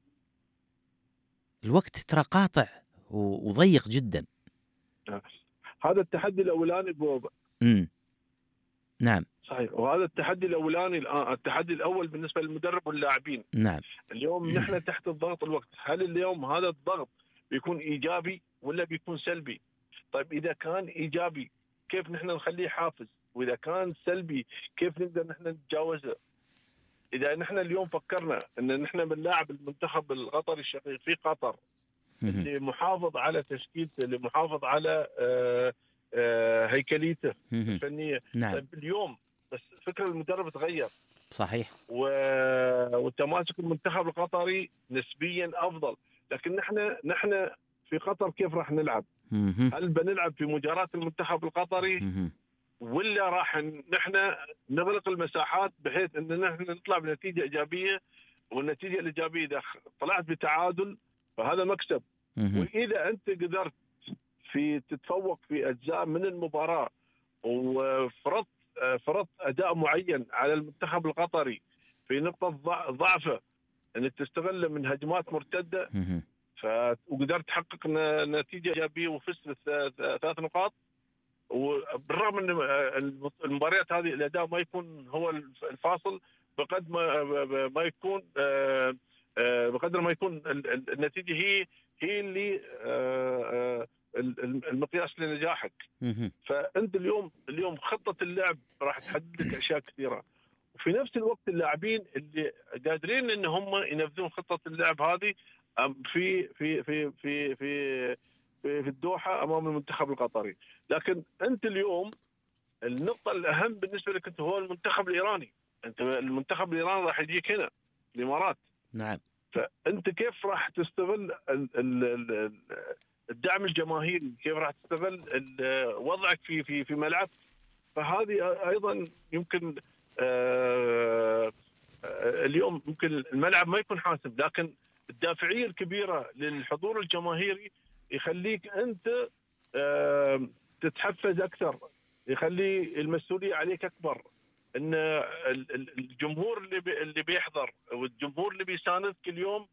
الوقت ترى قاطع وضيق جدا. هذا التحدي الاولاني بوضع. امم نعم صحيح، وهذا التحدي الاولاني الان التحدي الاول بالنسبه للمدرب واللاعبين. نعم. اليوم نحن تحت الضغط الوقت، هل اليوم هذا الضغط بيكون ايجابي ولا بيكون سلبي؟ طيب اذا كان ايجابي كيف نحن نخليه حافز؟ واذا كان سلبي كيف نقدر نحن نتجاوزه؟ اذا نحن اليوم فكرنا ان نحن بنلاعب المنتخب القطري الشقيق في قطر اللي محافظ على تشكيلته، اللي محافظ على آآ آآ هيكليته الفنيه. نعم. طيب اليوم بس فكر المدرب تغير. صحيح. و... والتماسك المنتخب القطري نسبيا افضل، لكن نحن نحن في قطر كيف راح نلعب؟ هل بنلعب في مجاراة المنتخب القطري ولا راح نحن نغلق المساحات بحيث ان نحن نطلع بنتيجه ايجابيه؟ والنتيجه الايجابيه اذا طلعت بتعادل فهذا مكسب. واذا انت قدرت في تتفوق في اجزاء من المباراه وفرضت فرضت اداء معين على المنتخب القطري في نقطه ضعفه انك تستغل من هجمات مرتده، ف وقدرت تحقق نتيجه ايجابيه وفزت ثلاث نقاط. وبالرغم ان المباريات هذه الاداء ما يكون هو الفاصل بقدر ما ما يكون بقدر ما يكون النتيجه هي هي اللي المقياس لنجاحك. فانت اليوم اليوم خطه اللعب راح تحدد لك اشياء كثيره، وفي نفس الوقت اللاعبين اللي قادرين ان هم ينفذون خطه اللعب هذه في في في في في في الدوحه امام المنتخب القطري. لكن انت اليوم النقطه الاهم بالنسبه لك انت هو المنتخب الايراني. انت المنتخب الايراني راح يجيك هنا الامارات. نعم. فانت كيف راح تستغل الدعم الجماهيري؟ كيف راح تستغل وضعك في في في ملعب؟ فهذه ايضا يمكن اليوم ممكن الملعب ما يكون حاسم، لكن الدافعيه الكبيره للحضور الجماهيري يخليك انت تتحفز اكثر، يخلي المسؤوليه عليك اكبر. ان الجمهور اللي اللي بيحضر والجمهور اللي بيساندك اليوم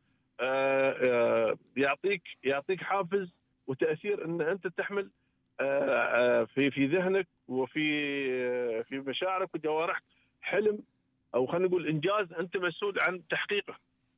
يعطيك يعطيك حافز وتاثير ان انت تحمل في في ذهنك وفي في مشاعرك وجوارحك حلم او خلينا نقول انجاز انت مسؤول عن تحقيقه.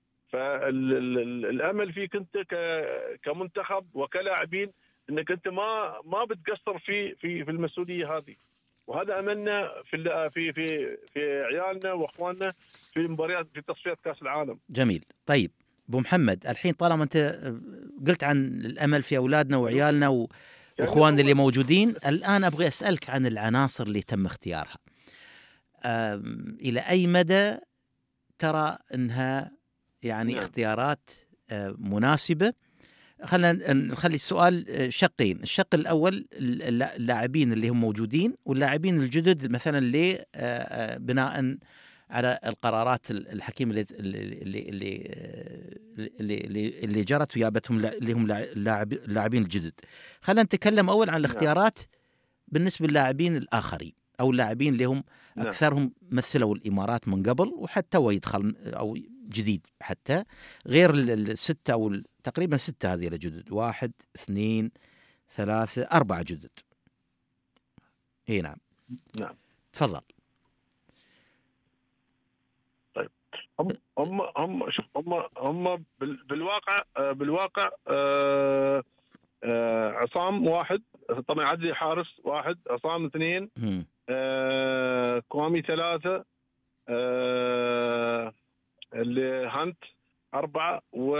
فالامل فيك انت كمنتخب وكلاعبين انك انت ما ما بتقصر في في في المسؤوليه هذه، وهذا املنا في في في في عيالنا واخواننا في مباريات في تصفيات كاس العالم. جميل. طيب ابو محمد، الحين طالما انت قلت عن الامل في اولادنا وعيالنا و... واخواننا اللي موجودين، الان ابغى اسالك عن العناصر اللي تم اختيارها. الى اي مدى ترى انها يعني نعم. اختيارات مناسبه خلينا نخلي السؤال شقين. الشق الأول اللاعبين اللي هم موجودين واللاعبين الجدد مثلا اللي بناء على القرارات الحكيمة اللي اللي اللي اللي, اللي جرت ويابتهم اللي هم اللاعبين الجدد. خلينا نتكلم أول عن الاختيارات بالنسبة للاعبين الآخرين أو اللاعبين اللي هم أكثرهم مثلوا الإمارات من قبل وحتى ويدخل أو جديد حتى غير الستة أو تقريبا ستة هذه الجدد، واحد اثنين ثلاثة أربعة جدد. إيه نعم نعم تفضل. طيب هم هم هم شوف هم هم بالواقع بالواقع آه آه عصام واحد، طبعا عدلي حارس واحد، عصام اثنين، آه كوامي ثلاثة، آه اللي هانت أربعة، و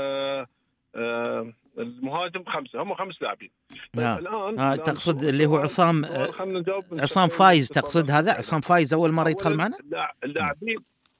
آه المهاجم خمسة. هم خمس لاعبين. طيب آه. الآن, آه. الآن تقصد اللي هو عصام عصام فايز، تقصد هذا عصام فايز أول مرة يدخل معنا؟ اللاعبين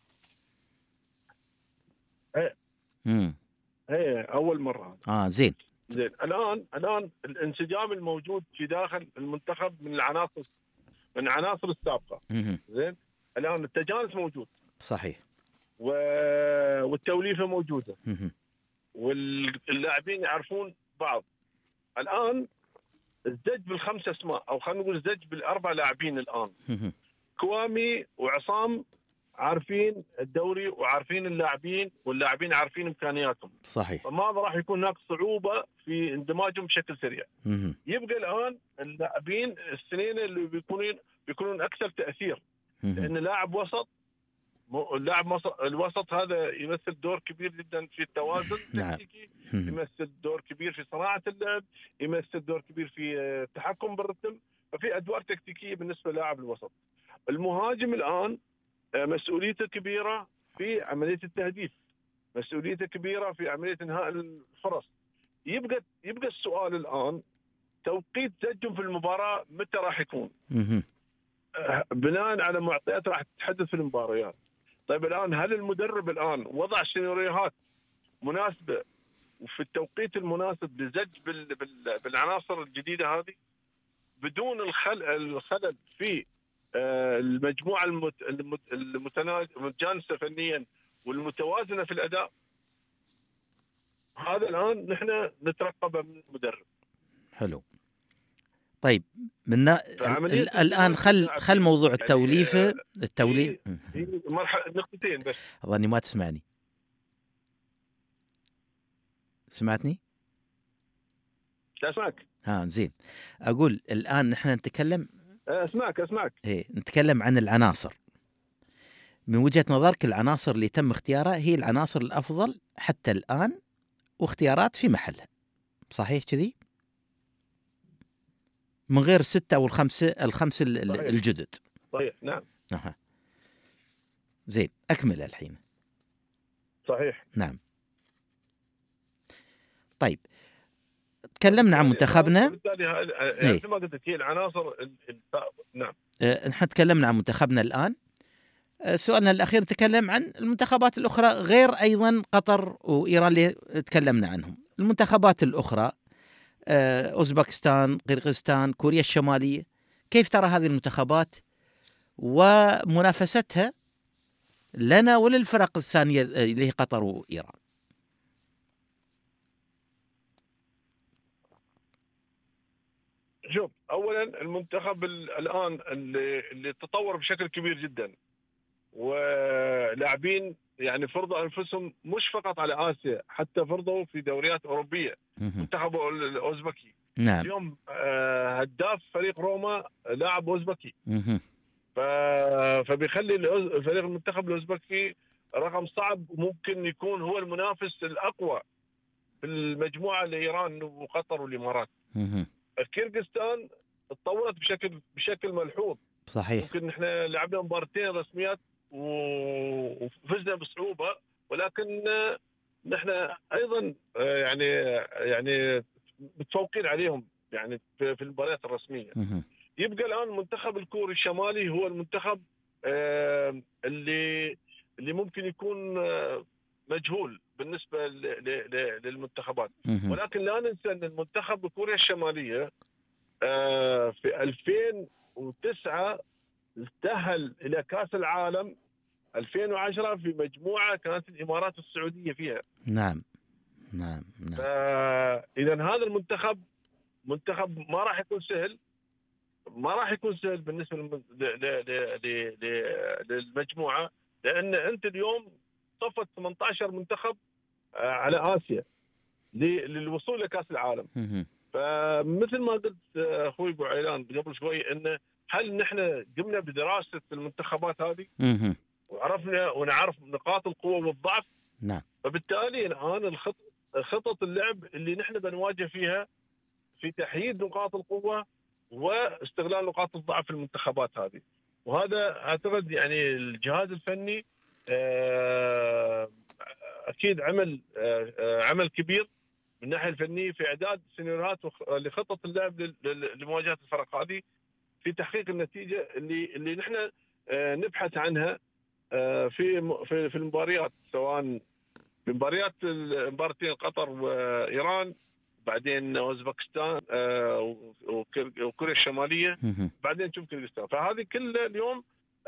ايه امم ايه اول مرة. اه زين زين الآن الآن الانسجام الموجود في داخل المنتخب من العناصر من العناصر السابقة. مم. زين الآن التجانس موجود صحيح و... والتوليفة موجودة مم. واللاعبين يعرفون بعض. الآن الزج بالخمس أسماء أو خلينا نقول الزج بالأربع لاعبين الآن. مم. كوامي وعصام عارفين الدوري وعارفين اللاعبين واللاعبين عارفين إمكانياتهم. صحيح. فما راح يكون هناك صعوبة في اندماجهم بشكل سريع. مم. يبقى الآن اللاعبين السنين اللي بيكونون بيكونون أكثر تأثير. مم. لأن لاعب وسط اللاعب الوسط هذا يمثل دور كبير جدا في التوازن التكتيكي. نعم. يمثل دور كبير في صناعة اللعب، يمثل دور كبير في التحكم بالرتم، ففي أدوار تكتيكية بالنسبة للاعب الوسط. المهاجم الآن مسؤوليته كبيرة في عملية التهديف، مسؤوليته كبيرة في عملية إنهاء الفرص. يبقى يبقى السؤال الآن توقيت زجهم في المباراة متى راح يكون؟ مم. بناء على معطيات راح تتحدث في المباريات. طيب الآن هل المدرب الآن وضع سيناريوهات مناسبة وفي التوقيت المناسب لزج بالعناصر الجديدة هذه بدون الخلل الخلل في المجموعة المتجانسة فنيا والمتوازنة في الأداء؟ هذا الآن نحن نترقبه من المدرب. حلو. طيب من الآن خل خل موضوع التوليفة يعني التوليف مرحلة نقطتين بس. أظني ما تسمعني. سمعتني؟ لا أسمعك. ها زين. أقول الآن نحن نتكلم. أسمعك أسمعك. إيه نتكلم عن العناصر. من وجهة نظرك العناصر اللي تم اختيارها هي العناصر الأفضل حتى الآن واختيارات في محلها. صحيح كذي؟ من غير الستة أو الخمسة الخمسة الجدد. صحيح نعم. أها. زين أكمل الحين. صحيح. نعم. طيب تكلمنا عن منتخبنا. بالتالي يعني مثل ما قلت لك هي العناصر نعم. أه نحن تكلمنا عن منتخبنا الآن. أه سؤالنا الأخير نتكلم عن المنتخبات الأخرى غير أيضا قطر وإيران اللي تكلمنا عنهم. المنتخبات الأخرى أوزبكستان، قرغيزستان، كوريا الشمالية، كيف ترى هذه المنتخبات ومنافستها لنا وللفرق الثانية اللي هي قطر وإيران؟ شوف أولا المنتخب الآن اللي, اللي تطور بشكل كبير جدا ولاعبين يعني فرضوا أنفسهم مش فقط على آسيا، حتى فرضوا في دوريات أوروبية. منتخب الأوزبكي نعم. اليوم هداف فريق روما لاعب أوزبكي، فبيخلي فريق المنتخب الأوزبكي رقم صعب، ممكن يكون هو المنافس الأقوى في المجموعة لإيران وقطر والإمارات. كيرغستان تطورت بشكل بشكل ملحوظ. صحيح. ممكن احنا لعبنا مباراتين رسميات وفزنا بصعوبة، ولكن نحن ايضا يعني يعني متفوقين عليهم يعني في المباريات الرسمية. يبقى الان المنتخب الكوري الشمالي هو المنتخب اللي اللي ممكن يكون مجهول بالنسبه للمنتخبات. ولكن لا ننسى ان المنتخب كوريا الشماليه في ألفين وتسعة تأهل الى كاس العالم ألفين وعشرة في مجموعه كانت الامارات السعوديه فيها. نعم نعم نعم. اذا هذا المنتخب منتخب ما راح يكون سهل، ما راح يكون سهل بالنسبه للمجموعه، لان انت اليوم صفت ثمانية عشر منتخب على اسيا للوصول لكاس العالم. فمثل ما قلت اخوي ابو عيلان قبل شوي، انه هل نحن قمنا بدراسه المنتخبات هذه وعرفنا ونعرف نقاط القوه والضعف؟ نعم. فبالتالي الان الخط خطط اللعب اللي نحن بنواجه فيها في تحديد نقاط القوه واستغلال نقاط الضعف في المنتخبات هذه. وهذا اعتقد يعني الجهاز الفني اكيد عمل عمل كبير من الناحيه الفنيه في اعداد سيناريوهات لخطط اللعب لمواجهه الفرق هذه في تحقيق النتيجه اللي اللي نحن نبحث عنها في في في المباريات، سواء في مباريات مباراتين قطر وايران، بعدين اوزبكستان وكوريا الشماليه، بعدين نشوف كيرغستان. فهذه كلها اليوم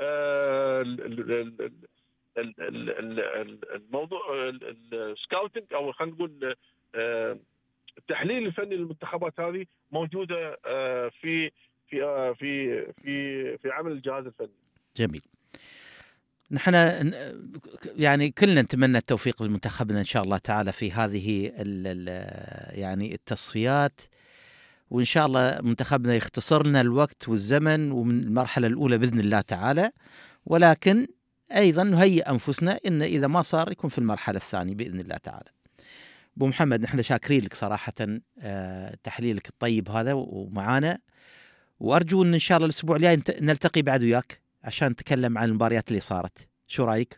الموضوع السكاوتنج او خلينا نقول التحليل الفني للمنتخبات هذه موجوده في في في في في عمل الجهاز الفني. جميل. نحن يعني كلنا نتمنى التوفيق لمنتخبنا إن شاء الله تعالى في هذه يعني التصفيات، وإن شاء الله منتخبنا يختصر لنا الوقت والزمن ومن المرحلة الأولى بإذن الله تعالى، ولكن أيضا نهيئ أنفسنا إن إذا ما صار يكون في المرحلة الثانية بإذن الله تعالى. أبو محمد نحن شاكرين لك صراحة تحليلك الطيب هذا ومعانا، وأرجو إن إن شاء الله الأسبوع الجاي نلتقي بعد وياك عشان نتكلم عن المباريات اللي صارت. شو رأيك؟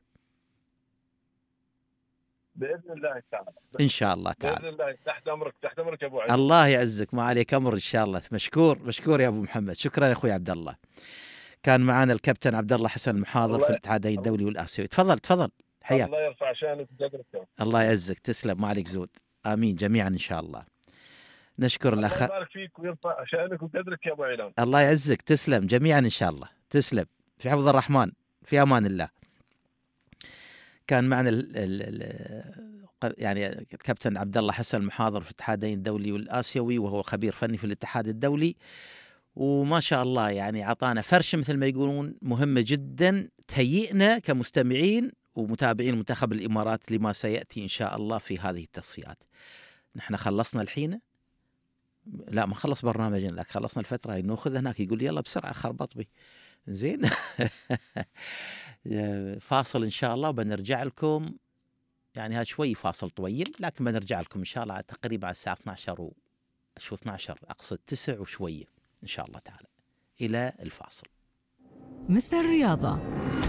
بإذن الله تعالى. إن شاء الله تعالى. بإذن الله. تحت أمرك تحت أمرك يا أبو عيد. الله يعزك، ما عليك أمر إن شاء الله. مشكور مشكور يا أبو محمد. شكرا يا أخوي عبد الله. كان معنا الكابتن عبد الله حسن المحاضر في الاتحاد الدولي والآسيوي. تفضل تفضل حياك. الله يرفع شانك وقدرك. الله يعزك، تسلم، ما عليك زود. آمين جميعا إن شاء الله. نشكر الأخ. الله يبارك فيك ويرفع شانك وقدرك يا أبو عيلان. الله يعزك، تسلم جميعا إن شاء الله. تسلم، في حفظ الرحمن، في أمان الله. كان معنا ال ال يعني الكابتن عبد الله حسن المحاضر في الاتحادين الدولي والآسيوي، وهو خبير فني في الاتحاد الدولي، وما شاء الله يعني عطانا فرشة مثل ما يقولون مهمة جدا تهيئنا كمستمعين ومتابعين منتخب الإمارات لما سيأتي إن شاء الله في هذه التصفيات. نحن خلصنا الحين، لا ما خلص برنامجنا، لكن خلصنا الفترة هاي نأخذ هناك، يقول يلا بسرعة خربط بي زين. فاصل إن شاء الله وبنرجع لكم، يعني هذا شوي فاصل طويل لكن بنرجع لكم إن شاء الله تقريبا على الساعة اثنتي عشرة و شو اثنتي عشرة أقصد تسعة وشوية إن شاء الله تعالى. إلى الفاصل. مستر الرياضة.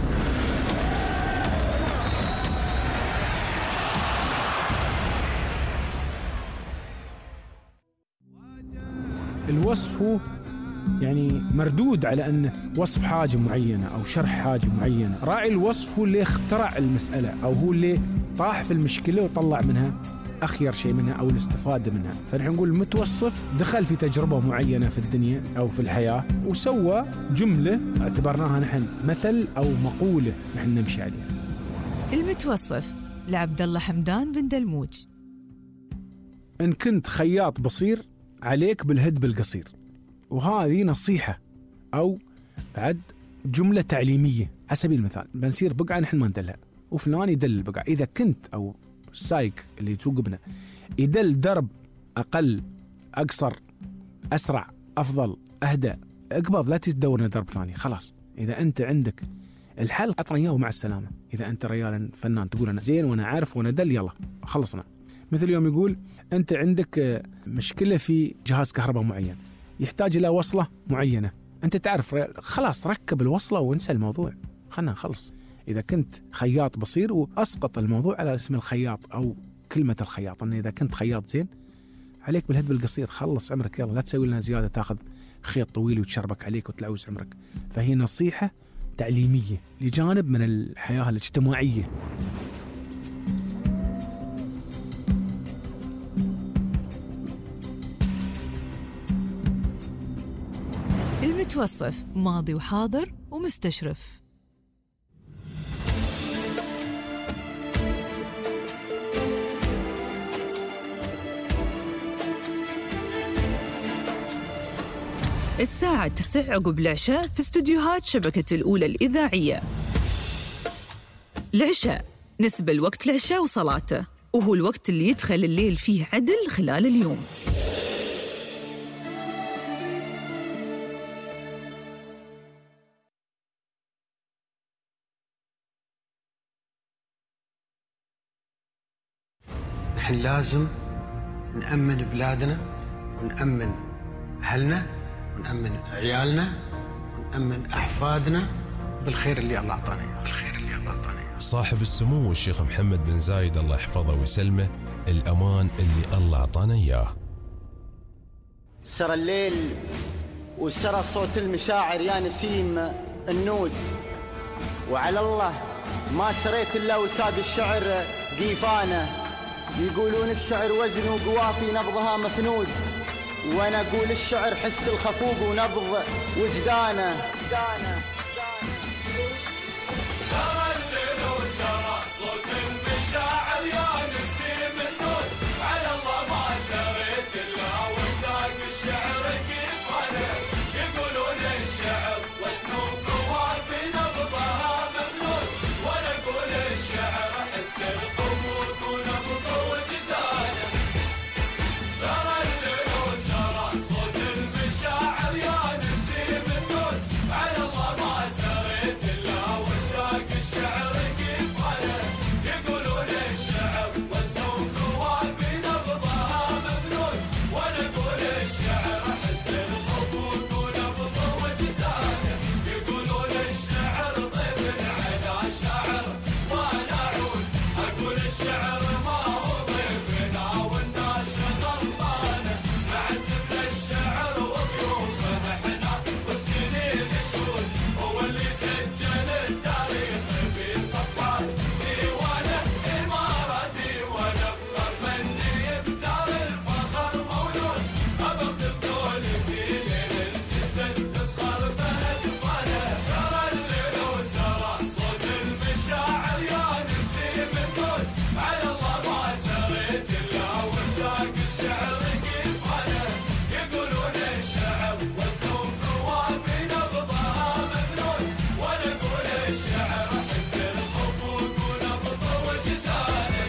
الوصف هو يعني مردود على أنه وصف حاجة معينة أو شرح حاجة معينة. راعي الوصف هو اللي اخترع المسألة أو هو اللي طاح في المشكلة وطلع منها أخير شيء منها أو الاستفادة منها. فنحن نقول المتوصف دخل في تجربة معينة في الدنيا أو في الحياة وسوى جملة اعتبرناها نحن مثل أو مقولة نحن نمشي عليها. المتوصف لعبد الله حمدان بن دلموج. إن كنت خياط بصير عليك بالهد بالقصير. وهذه نصيحة أو بعد جملة تعليمية. على سبيل المثال بنصير بقعة نحن ما ندلها وفلان يدل البقعة. إذا كنت أو السايق اللي يسوق ابنه يدل درب أقل أقصر أسرع أفضل أهدى اقبض، لا تدورنا درب ثاني خلاص. إذا أنت عندك الحل أطرنا إياه مع السلامة. إذا أنت رجال فنان تقول أنا زين وأنا عارف وأنا دل يلا خلصنا. مثل يوم يقول أنت عندك مشكلة في جهاز كهرباء معين يحتاج إلى وصلة معينة، أنت تعرف خلاص ركب الوصلة وانسى الموضوع خلنا نخلص. إذا كنت خياط بصير وأسقط الموضوع على اسم الخياط أو كلمة الخياط، أن إذا كنت خياط زين عليك بالهد بالقصير خلص عمرك يلا، لا تسوي لنا زيادة تاخذ خيط طويل وتشربك عليك وتلعوز عمرك. فهي نصيحة تعليمية لجانب من الحياة الاجتماعية. متوصف ماضي وحاضر ومستشرف. الساعة تسع عقب العشاء في استوديوهات شبكة الأولى الإذاعية. العشاء نسبة الوقت العشاء وصلاته، وهو الوقت اللي يدخل الليل فيه عدل خلال اليوم. نحن لازم نأمن بلادنا ونأمن أهلنا ونأمن عيالنا ونأمن أحفادنا بالخير اللي الله أعطانا إياه. بالخير اللي الله أعطانا إياه. صاحب السمو الشيخ محمد بن زايد الله يحفظه ويسلمه، الأمان اللي الله أعطانا إياه. سرى الليل وسرى صوت المشاعر يا نسيم النود، وعلى الله ما سريت إلا وساد الشعر قيفانه. يقولون الشعر وزن وقوافي نبضها مفنود، وانا اقول الشعر حس الخفوق ونبض وجدانه. سرى الليل وسرى صوت المشاعر يا نسيم النود، على الله ما سريت الا وساق الشعر قيفانه. يقولون الشعر وزن وقوافي نبضها مفنود، وانا اقول الشعر حس الخفوق ونبض وجدانه. سرى الليل وسرى صوت المشاعر يا نسيم النود، على الله ما سريت الا وساق الشعر قيفانه. يقولون الشعر وزن وقوافي نبضها مفنود، وانا اقول الشعر حس الخفوق ونبض وجدانه. يقولون الشعر ضيف على شاعر، وانا اعود اقول الشعر ما هو ضيفنا والناس غلطانه. معزمنا الشعر وضيوفه احنا والسنين شهود، هو اللي سجل التاريخ في صفحات ديوانه. اماراتي ونفخر مني بدار الفخر مولود، ابغى بدولتي ليل الجسد تفخر بهدفانه. سرى الليل وسرى صوت المشاعر يا نسيم النود، على الله ما سريت الا وساق الشعر قيفانه. يقولون الشعر وزن وقوافي نبضها مفنود، وانا اقول الشعر حس الخفوق ونبض وجدانه.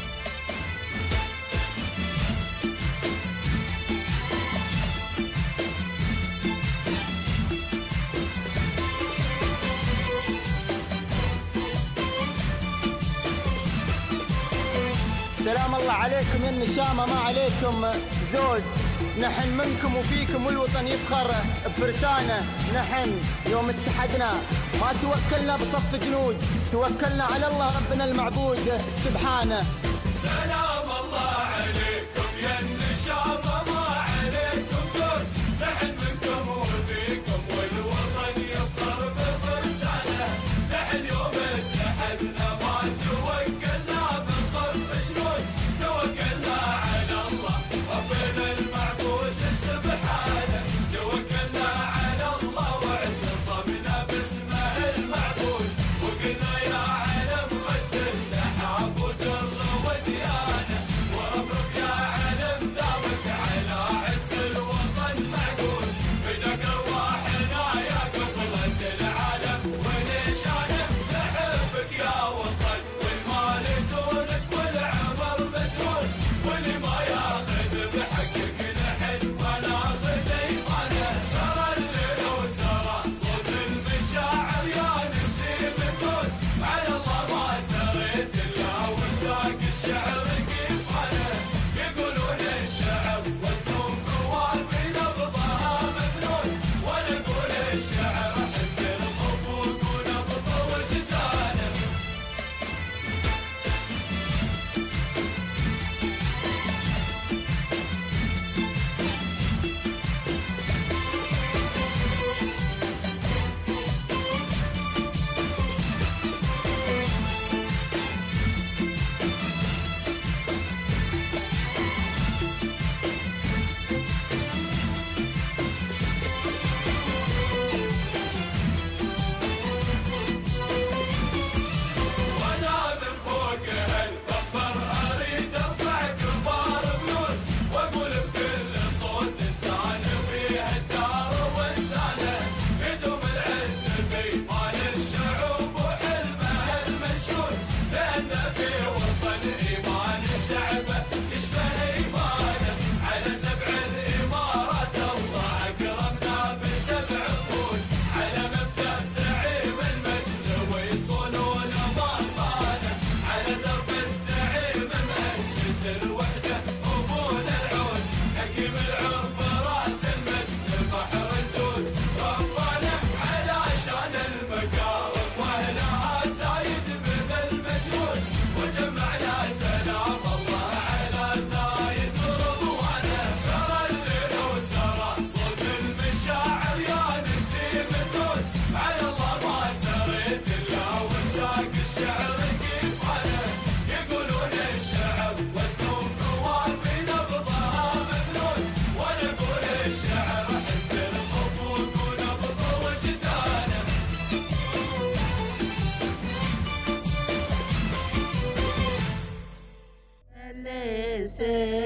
سلام الله عليكم يا النشامة، ما عليكم زود. نحن منكم وفيكم والوطن يفخر بفرسانه. نحن يوم اتحدنا ما توكلنا بصف جنود، توكلنا على الله ربنا المعبود سبحانه. سلام الله عليكم يا النشامة، ما عليكم زود. نحن منكم وفيكم والوطن يفخر بفرسانه. نحن يوم اتحدنا ما توكلنا بصف جنود، توكلنا على الله ربنا المعبود سبحانه. توكلنا على الله واعتصمنا باسمه المعبود، وقلنا يا علم غز السحاب وجر وديانه. ورفعنا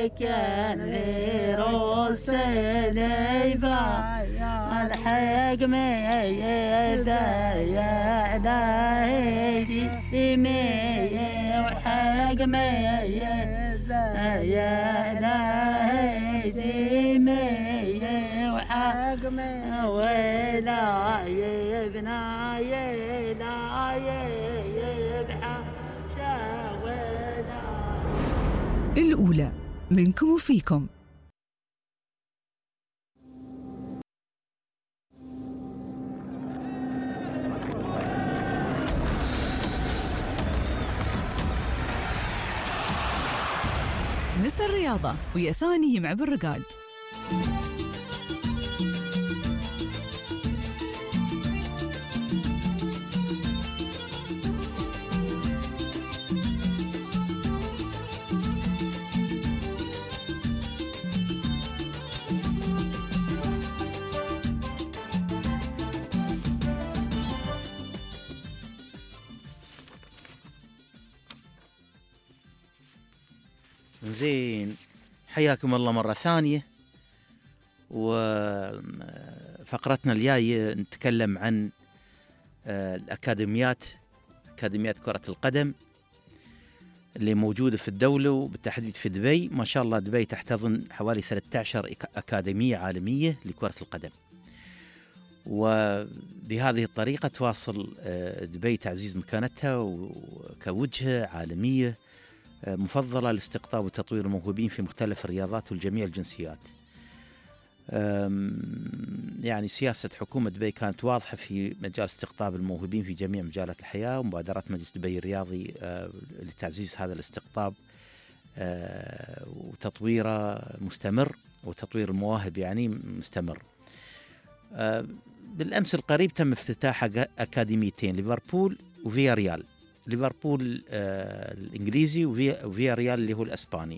كان فيروس ليبا الحكم يدا يا داهي مي وحكم يدا يا داهي مي وحكم ولا يبنا يلا يبحى الأولى منكم وفيكم. نسى الرياضة ويا ثاني يمع بالرقاد. زين، حياكم الله مرة ثانية. وفقرتنا الجاية نتكلم عن الأكاديميات، أكاديميات كرة القدم اللي موجودة في الدولة وبالتحديد في دبي. ما شاء الله دبي تحتضن حوالي ثلاثة عشر أكاديمية عالمية لكرة القدم، وبهذه الطريقة تواصل دبي تعزيز مكانتها كوجهة عالمية مفضلة لاستقطاب وتطوير الموهوبين في مختلف الرياضات والجميع الجنسيات. يعني سياسة حكومة دبي كانت واضحة في مجال استقطاب الموهوبين في جميع مجالات الحياة، ومبادرات مجلس دبي الرياضي لتعزيز هذا الاستقطاب وتطويره مستمر، وتطوير المواهب يعني مستمر. بالأمس القريب تم افتتاح أكاديميتين، ليفربول وفيا ريال. ليفربول آه الإنجليزي وفيا, وفيا ريال اللي هو الأسباني.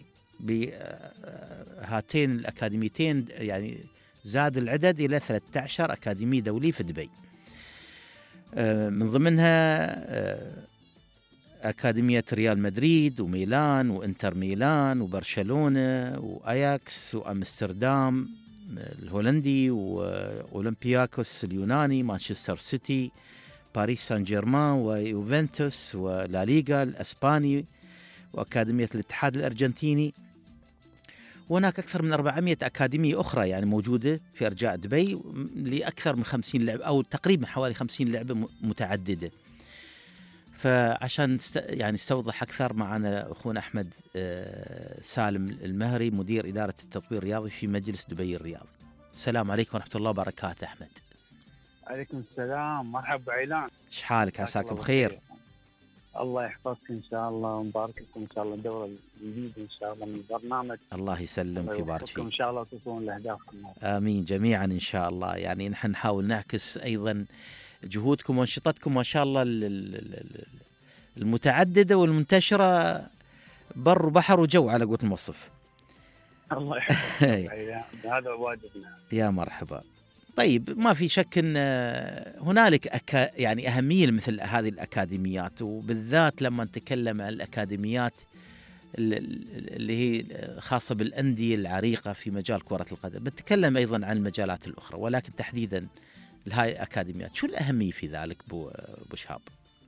بهاتين الأكاديميتين يعني زاد العدد إلى ثلاثة عشر أكاديمية دولية في دبي. آه من ضمنها آه أكاديمية ريال مدريد وميلان وإنتر ميلان وبرشلونة وأياكس وأمستردام الهولندي وأولمبياكوس اليوناني، مانشستر سيتي، باريس سان جيرمان ويوفنتوس ولا ليغا الأسباني وأكاديمية الاتحاد الأرجنتيني. وهناك أكثر من أربعمائة أكاديمية أخرى يعني موجودة في أرجاء دبي لأكثر من خمسين لعبة أو تقريبا حوالي خمسين لعبة متعددة. فعشان يعني استوضح أكثر معنا أخونا أحمد سالم المهري، مدير إدارة التطوير الرياضي في مجلس دبي الرياضي. السلام عليكم ورحمة الله وبركاته. أحمد. عليكم السلام، مرحبا عيلان، ايش حالك؟ عساك بخير. الله يحفظك ان شاء الله ومبارك لكم ان شاء الله الدوره الجديده ان شاء الله من البرنامج. الله يسلمك ويبارك فيك ان شاء الله توصلون لاهدافكم. امين جميعا ان شاء الله. يعني نحن نحاول نعكس ايضا جهودكم وانشطتكم ما شاء الله المتعدده والمنتشره بر وبحر وجو على قولة الموصف. الله يحفظك هذا واجبنا. يا مرحبا. طيب، ما في شك ان هنالك أكا يعني اهميه مثل هذه الاكاديميات، وبالذات لما نتكلم عن الاكاديميات اللي هي خاصه بالانديه العريقه في مجال كره القدم. بنتكلم ايضا عن المجالات الاخرى، ولكن تحديدا لهذه الاكاديميات شو الاهميه في ذلك بو ابو شهاب؟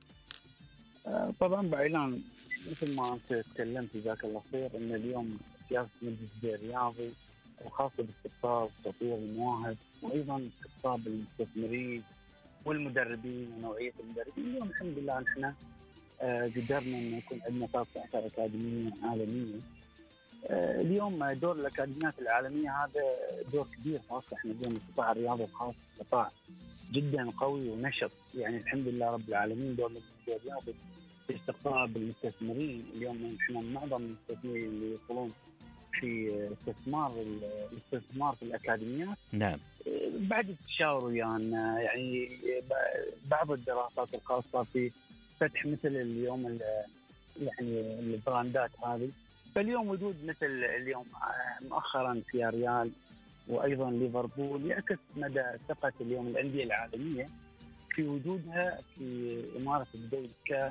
طبعا بعيلان مثل ما انت تكلمت جزاك الله خير، ان اليوم سياسه مجلس الدبي الرياضي وخاصه باستقطاب وتطوير المواهب، وايضا استقطاب المستثمرين والمدربين ونوعيه المدربين. اليوم الحمد لله نحن قدرنا ان يكون عندنا ثلاثة عشر اكاديميه عالميه. اليوم دور الاكاديميات العالميه هذا دور كبير، خاصه احنا اليوم القطاع الرياضي الخاص قطاع جدا قوي ونشط. يعني الحمد لله رب العالمين دور الدبي الرياضي في استقطاب المستثمرين. اليوم احنا معظم المستثمرين اللي يدخلون في استثمار الاستثمار في الاكاديميات. نعم. بعد التشاور ويانا يعني بعض الدراسات الخاصه في فتح مثل اليوم يعني البراندات هذه. فاليوم وجود مثل اليوم مؤخرا في ريال وايضا ليفربول يعكس مدى ثقه اليوم الانديه العالميه في وجودها في اماره دبي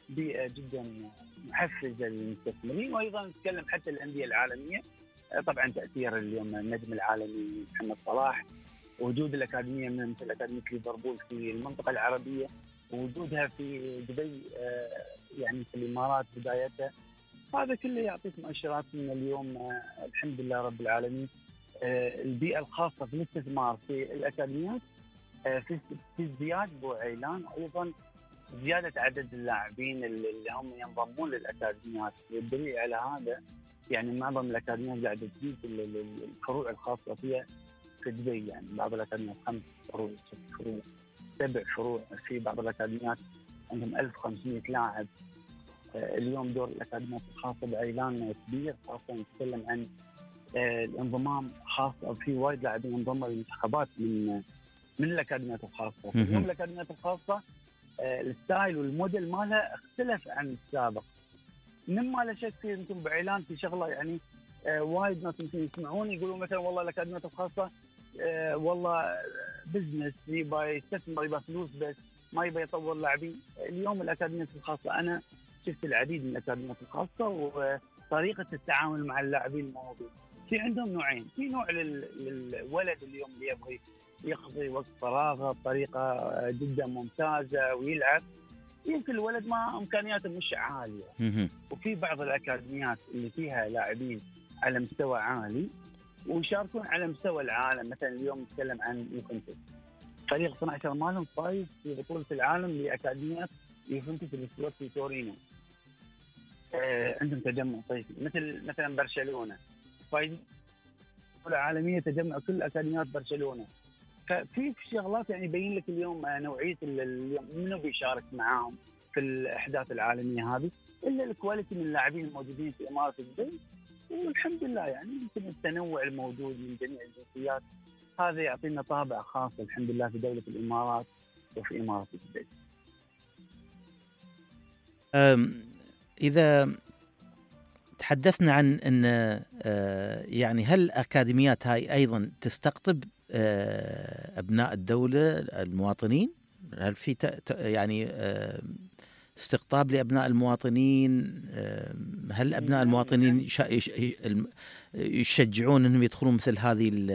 بيئه جدا محفزه للمستثمرين، وايضا نتكلم حتى الانديه العالميه. طبعا تاثير اليوم النجم العالمي محمد صلاح، وجود الاكاديميه مثل اكاديميه ليفربول في المنطقه العربيه، ووجودها في دبي يعني في الامارات بدايتها، هذا كله يعطيك مؤشرات ان اليوم الحمد لله رب العالمين البيئه الخاصه في الاستثمار في الاكاديميات في ازدياد بوعيلان، وايضا زياده عدد اللاعبين اللي هم ينضمون للاكاديميات. والدليل على هذا يعني معظم الاكاديميات قاعده تزيد الفروع الخاصه فيها في دبي، يعني بعض الاكاديميات خمس فروع ست فروع سبع فروع، في بعض الاكاديميات عندهم ألف وخمسمائة لاعب. اليوم دور الاكاديميات الخاصه بعيلان كبير، خاصه نتكلم عن الانضمام خاص في وايد لاعبين انضموا للمنتخبات من من الاكاديميات الخاصه. اليوم الاكاديميات الخاصه الستايل والموديل مالها اختلف عن السابق، مما لا شك فيه. انتم بعيلان في شغله يعني وايد ناس يمكن يسمعون يقولون مثلا والله الاكاديميات الخاصه والله بزنس، يبغى يستثمر يبغى فلوس بس ما يبغى يطور لاعبين. اليوم الاكاديميات الخاصه انا شفت العديد من الاكاديميات الخاصه وطريقه التعامل مع اللاعبين الموجود. في عندهم نوعين، في نوع للولد اليوم اللي يبغى يقضي وقت فراغه بطريقه جدا ممتازه ويلعب، يمكن الولد ما امكانياته مش عاليه. وفي بعض الاكاديميات اللي فيها لاعبين على مستوى عالي ويشاركون على مستوى العالم. مثلا اليوم نتكلم عن يوفنتوس، فريق اثنا عشر مالهم فايز في بطوله العالم لاكاديميات يوفنتوس اللي في تورينو. آه عندهم تجمع صيفي. مثل مثلا برشلونه فايز بطوله عالميه تجمع كل اكاديميات برشلونه. ففي شغلات يعني يبين لك اليوم نوعيه اليوم منو بيشارك معاهم في الاحداث العالميه هذه، الا الكواليتي من اللاعبين الموجودين في اماره دبي. والحمد لله يعني يمكن التنوع الموجود من جميع الجنسيات هذا يعطينا طابع خاص الحمد لله في دوله الامارات وفي اماره دبي. اذا تحدثنا عن ان يعني هل الاكاديميات هاي ايضا تستقطب ابناء الدوله المواطنين؟ هل في يعني استقطاب لابناء المواطنين؟ هل ابناء المواطنين يشجعون انهم يدخلون مثل هذه ال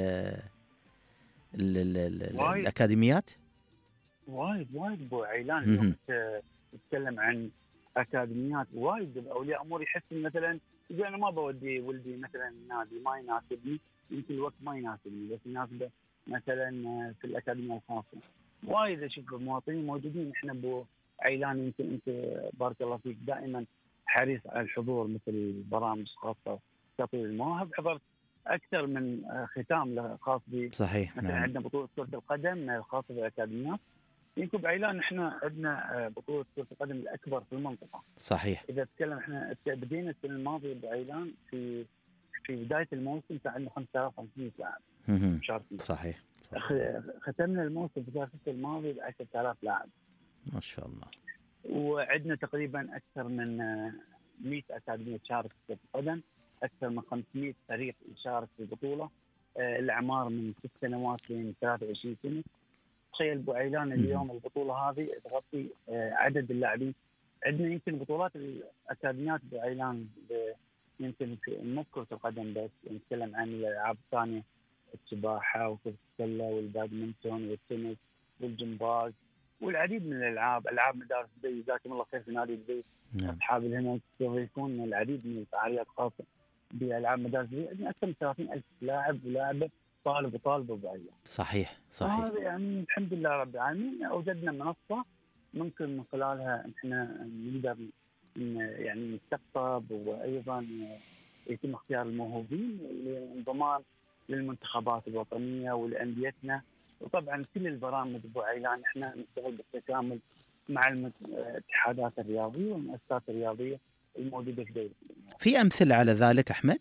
ال ال الاكاديميات؟ وايد وايد ابو عيلان اليوم تتكلم عن اكاديميات وايد اولياء امور يحس مثلا يقول انا ما بودي ولدي مثلا نادي ما يناسبني، يمكن الوقت ما يناسبني بس يناسبه مثلا في الاكاديميه الخاصه. وايد اشوف مواطنين موجودين. احنا ابو عيلان يمكن انت بارك الله فيك دائما حريص على الحضور مثل برامج خاصه تطوير المواهب، حضرت اكثر من ختام خاص ب صحيح. مثلا نعم. عندنا بطوله كره القدم خاصه بالاكاديميات. يمكن بعيلان احنا عندنا بطوله كره القدم الاكبر في المنطقه. صحيح. اذا تكلم احنا بدينا السنه الماضيه بعيلان في في بدايه الموسم كان عندنا خمسة آلاف وخمسمائة لاعب مشاركين. صحيح. صحيح. ختمنا الموسم في شهر ستة الماضي ب عشرة آلاف لاعب ما شاء الله. وعندنا تقريبا اكثر من مئة اكاديميه تشارك في كره القدم، اكثر من خمسمائة فريق يشارك في البطوله، الاعمار من ست سنوات ل ثلاثة وعشرين سنه. تخيل ابو عيلان اليوم البطوله هذه تغطي عدد اللاعبين. عندنا يمكن بطولات الاكاديميات ابو عيلان يمكن مو كره القدم بس، نتكلم عن الالعاب الثانيه، السباحه وكره السله والبادمنتون والتنس والجمباز والعديد من الالعاب. العاب مدارس دبي جزاكم الله خير في نادي دبي اصحاب الهمم يستضيفون العديد من الفعاليات خاصه بالعاب مدارس دبي. عندنا اكثر من ثلاثين ألف لاعب ولاعبه طالب وطالبه بعيلة. صحيح صحيح. هذا يعني الحمد لله رب العالمين اوجدنا منصه ممكن من خلالها احنا نقدر يعني نستقطب وايضا يتم اختيار الموهوبين للانضمام للمنتخبات الوطنيه ولانديتنا. وطبعا كل البرامج ابو عيلان احنا نشتغل بالتكامل مع الاتحادات الرياضيه والمؤسسات الرياضيه الموجوده في دوله. في امثله على ذلك احمد؟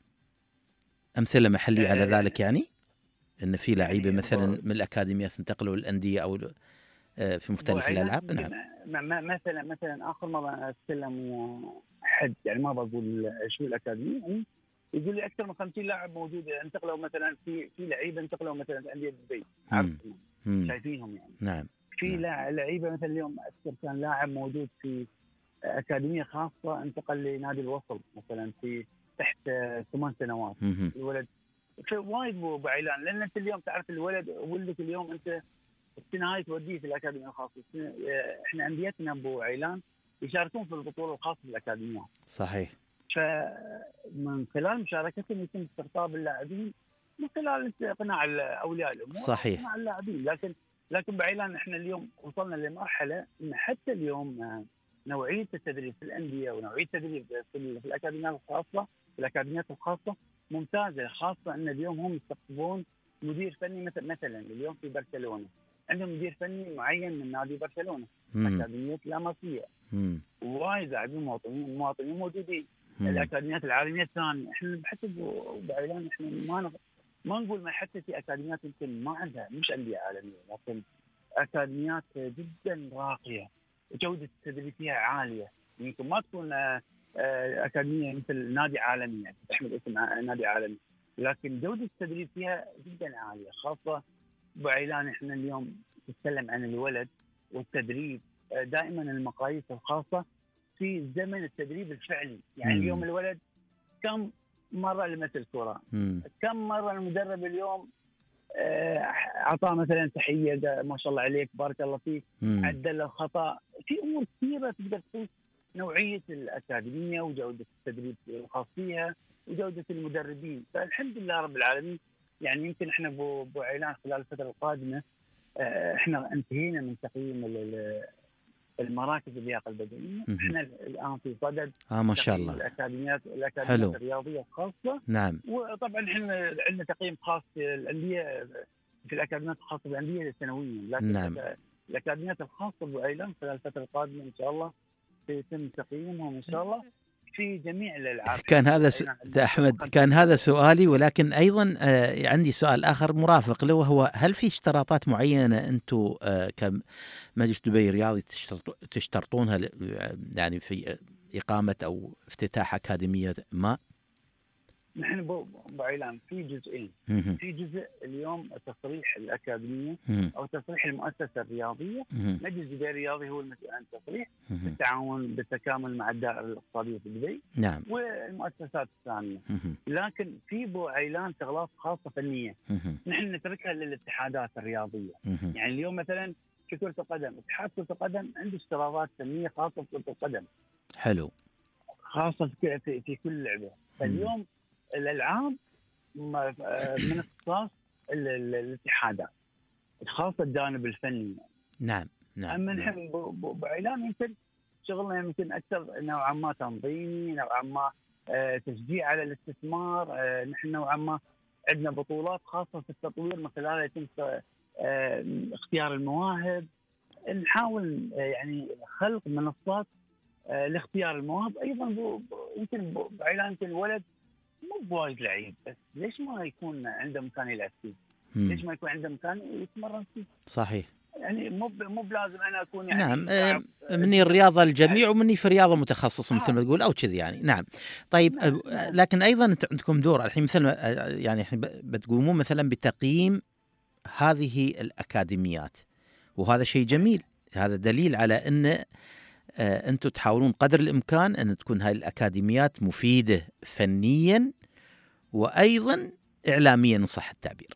امثله محليه على ذلك يعني؟ ان في لعيبه يعني مثلا من الاكاديميات انتقلوا للانديه او في مختلف الالعاب. نعم. مثلا مثلا اخر مره اتكلم حد يعني ما بقول شو الاكاديميه يعني يقول لي اكثر من خمسين لاعب موجوده انتقلوا مثلا في في لعيبه انتقلوا مثلا لانديه دبي شايفينهم يعني. نعم. في نعم. لعيبه مثلا اليوم اذكر كان لاعب موجود في اكاديميه خاصه انتقل لنادي الوصل مثلا في تحت ثمان سنوات مهم. الولد. فوايد ابو عيلان، لان انت اليوم تعرف الولد ولدك اليوم انت السنه هاي توديه في الاكاديميه الخاصه. احنا انديتنا ابو عيلان يشاركون في البطوله الخاصه بالاكاديميات. صحيح. فمن خلال مشاركتهم يتم استقطاب اللاعبين من خلال اقناع اولياء الامور، صحيح. اقناع اللاعبين. لكن لكن بعيلان احنا اليوم وصلنا لمرحله ان حتى اليوم نوعيه التدريب في الانديه ونوعيه التدريب في الاكاديميات الخاصه في الاكاديميات الخاصه ممتازه، خاصه ان اليوم هم يستقطبون مدير فني مثل مثلا اليوم في برشلونه عندهم مدير فني معين من نادي برشلونه، اكاديميه لاماسيا، وايد لاعبين مواطنين مواطنين موجودين. الاكاديميات العالميه الثانيه احنا حتى بعيلان احنا ما ما نقول ما حتى في اكاديميات يمكن ما عندها مش انديه عالميه، لكن اكاديميات جدا راقيه وجوده التدريب فيها عاليه. يمكن ما تكون اكاديميه مثل نادي عالمي يعني تحمل اسم نادي عالمي، لكن جوده التدريب فيها جدا عاليه. خاصه بعيلان احنا اليوم نتكلم عن الولد والتدريب، دائما المقاييس الخاصه في زمن التدريب الفعلي. يعني مم. اليوم الولد كم مره لمس الكره، كم مره المدرب اليوم اعطاه مثلا تحيه ما شاء الله عليك بارك الله فيك، عدل الخطا. في امور كثيره تقدر تقيس نوعيه الاكاديميه وجوده التدريب الخاص فيها وجوده المدربين. فالحمد لله رب العالمين. يعني يمكن احنا ابو عيلان خلال الفتره القادمه احنا انتهينا من تقييم المراكز اللياقه البدنيه، احنا الان في صدد اه ما شاء الله الاكاديميات الاكاديميات الرياضيه الخاصه. نعم. وطبعا احنا عندنا تقييم خاص في الانديه في الاكاديميات الخاصه بالانديه سنويا، لكن نعم. الاكاديميات الخاصه بايلان خلال الفتره القادمه ان شاء الله سيتم تقييمهم ان شاء الله في جميع الالعاب. كان هذا س... احمد كان هذا سؤالي، ولكن ايضا آه عندي سؤال اخر مرافق له، وهو هل في اشتراطات معينه انتم آه كمجلس دبي الرياضي تشترط... تشترطونها ل... يعني في اقامه او افتتاح اكاديميه ما؟ نحن ابو عيلان في جزئين. في جزء اليوم تصريح الاكاديميه او تصريح المؤسسه الرياضيه. مجلس دبي الرياضي هو المسؤول عن التصريح بالتعاون بالتكامل مع الدائره الاقتصاديه في دبي. نعم. والمؤسسات الثانيه. لكن في ابو عيلان شغلات خاصه فنيه نحن نتركها للاتحادات الرياضيه. يعني اليوم مثلا في كره القدم اتحاد كره القدم عنده اشتراطات فنيه خاصه في كره القدم. حلو. خاصه في في, في كل لعبه. فاليوم الالعاب من اختصاص الاتحادات الخاصه الجانب الفني. نعم نعم. اما نحن بعيلان يمكن شغلنا يمكن اكثر نوعا ما تنظيمي، نوعا ما تشجيع على الاستثمار. نحن نوعا ما عندنا بطولات خاصه في التطوير من خلالها يتم اختيار المواهب. نحاول يعني خلق منصات لاختيار المواهب. ايضا يمكن بعيلان يمكن الولد مو بوايد لعيب، بس ليش ما يكون عنده مكان يلعب فيه؟ ليش ما يكون عنده مكان يتمرن فيه؟ صحيح. يعني مو مو بلازم انا اكون يعني نعم آه مني الرياضه الجميع ومني في رياضه متخصصه مثل ما تقول او كذي يعني. نعم. طيب نعم. آه لكن ايضا انت عندكم دور الحين مثل آه يعني الحين بتقومون مثلا بتقييم هذه الاكاديميات، وهذا شيء جميل. هذا دليل على ان آه انتم تحاولون قدر الامكان ان تكون هذه الاكاديميات مفيده فنيا وايضا اعلاميا ان صح التعبير.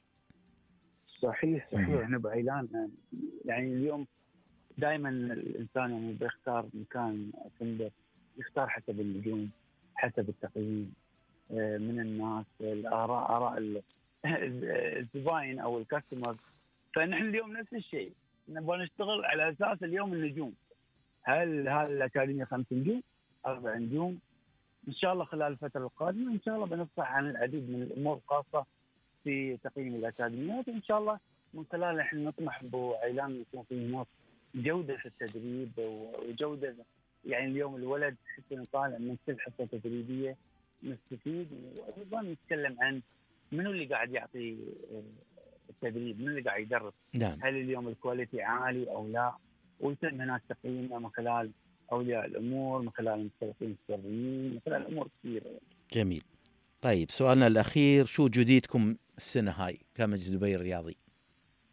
صحيح صحيح. احنا بعيلان يعني اليوم دائما الانسان يعني بيختار مكان فندق يختار حسب النجوم، حسب التقييم من الناس، الاراء اراء الزباين او الكاستمر. فنحن اليوم نفس الشيء نبغى نشتغل على اساس اليوم النجوم. هل هذه الاكاديميه خمس نجوم؟ اربع نجوم؟ ان شاء الله خلال الفتره القادمه ان شاء الله بنفصح عن العديد من الامور الخاصه في تقييم الاكاديميات، وان شاء الله من خلال احنا نطمح بعيلان يكون في هناك جوده في التدريب وجوده. يعني اليوم الولد حتى نطالع من كل حصه تدريبيه نستفيد، وايضا نتكلم عن منو اللي قاعد يعطي التدريب، منو اللي قاعد يدرس. نعم. هل اليوم الكواليتي عالي او لا؟ ويتم هناك تقييمه من خلال اولياء الامور، من خلال المتسابقين السريين، من خلال امور كثيره. جميل. طيب سؤالنا الاخير، شو جديدكم السنه هاي كمجلس دبي الرياضي؟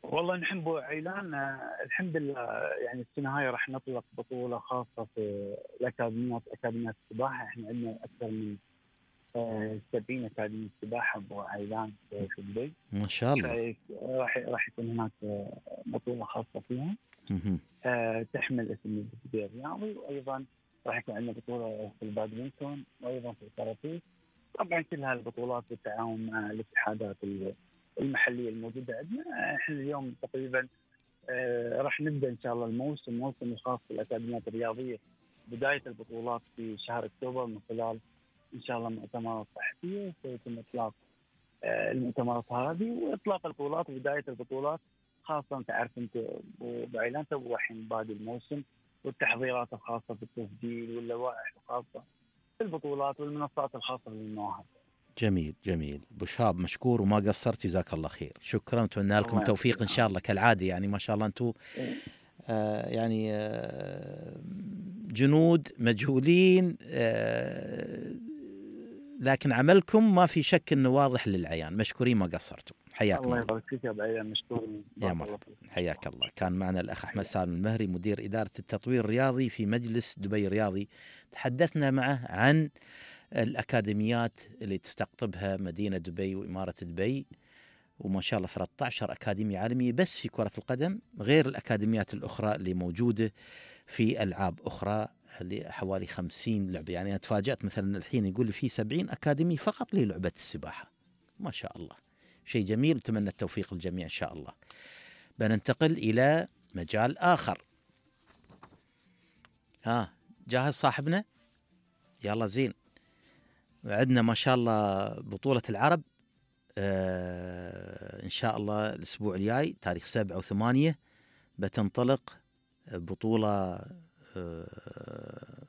والله نحن بو عيلان الحمد لله، يعني السنه هاي راح نطلق بطوله خاصه في الاكاديميات، اكاديميات السباحه. احنا عندنا اكثر من سبعين اكاديميه سباحه بو عيلان في دبي ما شاء الله. راح راح يكون هناك بطوله خاصه فيها آه تحمل اسم الدبي الرياضي، وايضا راح يكون عندنا بطوله في البادمنتون وايضا في الكاراتيه. طبعا كل هالبطولات بالتعاون مع الاتحادات المحليه الموجوده عندنا. احنا اليوم تقريبا آه راح نبدا ان شاء الله الموسم الموسم الخاص بالاكاديميات الرياضيه. بدايه البطولات في شهر اكتوبر من خلال ان شاء الله مؤتمرات صحفيه، سيتم اطلاق آه المؤتمرات هذه واطلاق البطولات وبدايه البطولات، خاصه تعرف انت بعيلان تو الحين بادي الموسم والتحضيرات الخاصه بالتسجيل واللوائح الخاصه في البطولات والمنصات الخاصه بالمواهب. جميل جميل. ابو شاب مشكور وما قصرت، جزاك الله خير. شكرا، اتمنى لكم التوفيق ان شاء الله كالعاده. يعني ما شاء الله انتم آه يعني آه جنود مجهولين، آه لكن عملكم ما في شك انه واضح للعيان. مشكورين ما قصرتم. حياكم الله يبارك فيك يا بعيد، مشكور يا مرحبا. حياك الله. كان معنا الاخ احمد سالم المهري مدير اداره التطوير الرياضي في مجلس دبي الرياضي. تحدثنا معه عن الأكاديميات اللي تستقطبها مدينة دبي وإمارة دبي، وما شاء الله ثلاثة عشر أكاديمية عالمية بس في كرة القدم، غير الأكاديميات الأخرى اللي موجودة في ألعاب أخرى اللي حوالي خمسين لعبة. يعني أنا تفاجأت مثلا الحين يقول لي في سبعين أكاديمية فقط للعبة السباحة. ما شاء الله، شيء جميل، وتمنى التوفيق للجميع إن شاء الله. بننتقل إلى مجال آخر. آه جاهز صاحبنا؟ يلا زين. عندنا ما شاء الله بطولة العرب آه إن شاء الله الأسبوع الجاي تاريخ سبعة وثمانية بتنطلق بطولة آه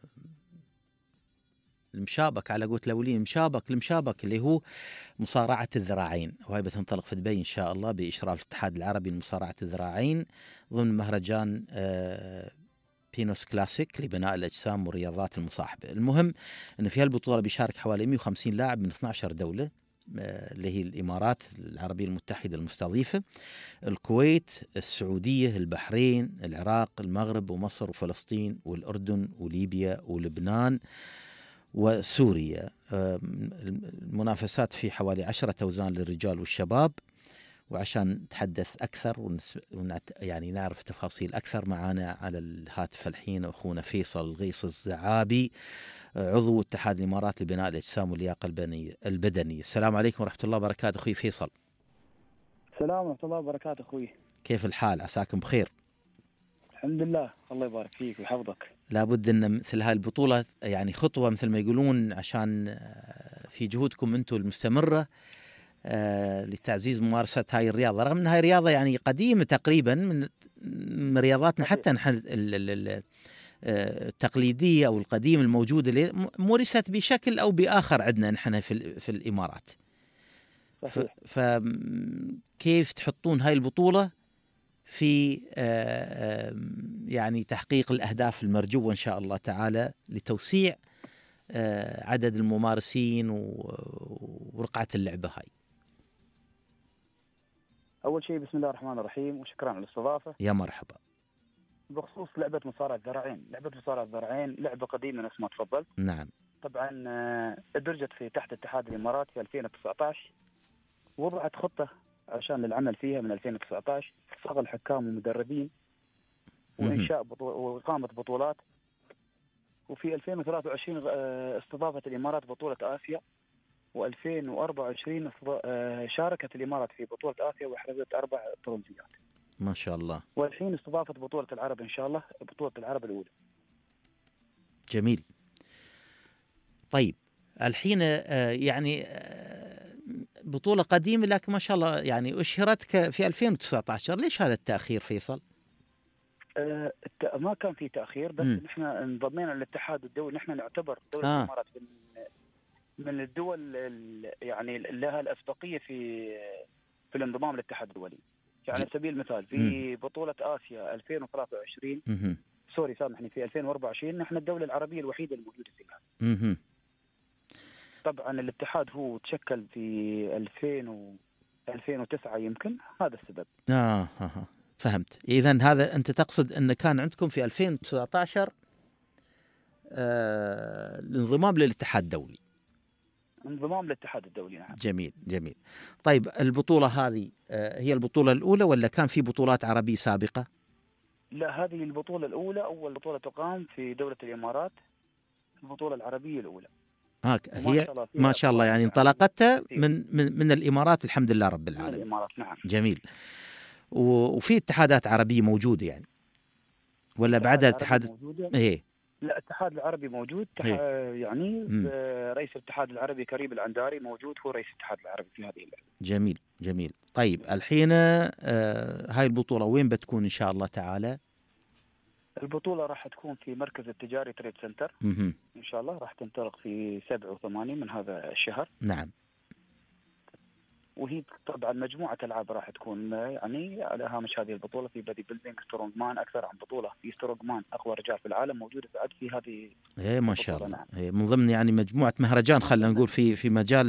المشابك على قوة الأولين، مشابك المشابك اللي هو مصارعة الذراعين، وهي بتنطلق في دبي إن شاء الله بإشراف الاتحاد العربي لمصارعة الذراعين ضمن مهرجان آه بينوس كلاسيك لبناء الأجسام والرياضات المصاحبة. المهم أن في هالبطولة بيشارك حوالي مئة وخمسين لاعب من اثنتي عشرة دولة، اللي هي الإمارات العربية المتحدة المستضيفة، الكويت، السعودية، البحرين، العراق، المغرب ومصر وفلسطين والأردن وليبيا ولبنان وسوريا. المنافسات في حوالي عشرة أوزان للرجال والشباب. وعشان نتحدث أكثر ونس... ونعت... يعني نعرف تفاصيل أكثر، معنا على الهاتف الحين أخونا فيصل الغيص الزعابي، عضو اتحاد الإمارات لبناء الأجسام واللياقة البدنية. البدنية. السلام عليكم ورحمة الله وبركاته أخوي فيصل. السلام ورحمة الله وبركاته أخوي. كيف الحال؟ عساكم بخير؟ الحمد لله، الله يبارك فيك ويحفظك. لابد أن مثل هاي البطولة يعني خطوة مثل ما يقولون، عشان في جهودكم أنتم المستمرة آه لتعزيز ممارسة هاي الرياضة، رغم أن هاي رياضة يعني قديمة تقريبا من من رياضاتنا حتى نحن التقليدية أو القديم الموجودة اللي مورست بشكل أو بآخر عندنا نحن في في الإمارات. فكيف تحطون هاي البطولة في آه يعني تحقيق الأهداف المرجوة إن شاء الله تعالى لتوسيع آه عدد الممارسين ورقعة اللعبة هاي؟ أول شيء بسم الله الرحمن الرحيم وشكرا على الاستضافة. يا مرحبا. بخصوص لعبة مصارعة الذراعين، لعبة مصارعة الذراعين لعبة قديمة نفس ما تفضلت. نعم. طبعا درجت في تحت اتحاد الإمارات في ألفين وتسعة عشر، وضعت خطة عشان العمل فيها من ألفين وتسعة عشر، صغل حكام ومدربين وإنشاء بطول وإقامة بطولات. وفي ألفين وثلاثة وعشرين استضافت الإمارات بطولة آسيا، وألفين وأربعة وعشرين شاركت الإمارات في بطولة آسيا وحرزت أربع برونزيات. ما شاء الله. والحين استضافت بطولة العرب إن شاء الله، بطولة العرب الأولى. جميل. طيب الحين يعني بطولة قديمة لكن ما شاء الله يعني أشهرت في ألفين وتسعة عشر، ليش هذا التأخير فيصل؟ أه ما كان في تأخير، بس م. نحن انضمينا للاتحاد الدولي. نحن نعتبر دولة آه. الإمارات من من الدول يعني لها الأسبقية في في الانضمام للاتحاد الدولي. يعني على سبيل المثال في م. بطولة آسيا ألفين وثلاثة وعشرين م. سوري سامحني في ألفين وأربعة وعشرين نحن الدولة العربية الوحيدة الموجودة فيها. م. طبعا الاتحاد هو تشكل في ألفين ألفين وتسعة يمكن، هذا السبب. آه, آه, آه فهمت. إذا هذا أنت تقصد أن كان عندكم في ألفين وتسعة عشر آه الانضمام للاتحاد الدولي. انضمام للاتحاد الدولي، نعم. جميل جميل. طيب البطولة هذه آه هي البطولة الأولى ولا كان في بطولات عربية سابقة؟ لا، هذه البطولة الأولى، أول بطولة تقام في دولة الإمارات، البطولة العربية الأولى. هاك هي ما شاء الله يعني انطلقت من من من الإمارات، الحمد لله رب العالمين. من الإمارات، نعم. جميل. وفي اتحادات عربية موجودة يعني ولا بعدها اتحاد؟ ايه لا، الاتحاد العربي موجود. إيه؟ يعني رئيس الاتحاد العربي كريم العنداري موجود، هو رئيس الاتحاد العربي في هذه اللعبة. جميل جميل. طيب الحين آه هاي البطولة وين بتكون إن شاء الله تعالى؟ البطولة راح تكون في مركز التجاري تريد سنتر. مم. إن شاء الله راح تنطلق في سبعة وثمانين من هذا الشهر. نعم. وهي طبعا مجموعة ألعاب راح تكون يعني على هامش هذه البطولة، في بادي بيلدينج، سترونج مان، أكثر عن بطولة في سترونج مان أقوى رجال في العالم موجودة بعد في هذه. إيه ما شاء الله. نعم. إيه من ضمن يعني مجموعة مهرجان خلينا نقول في في مجال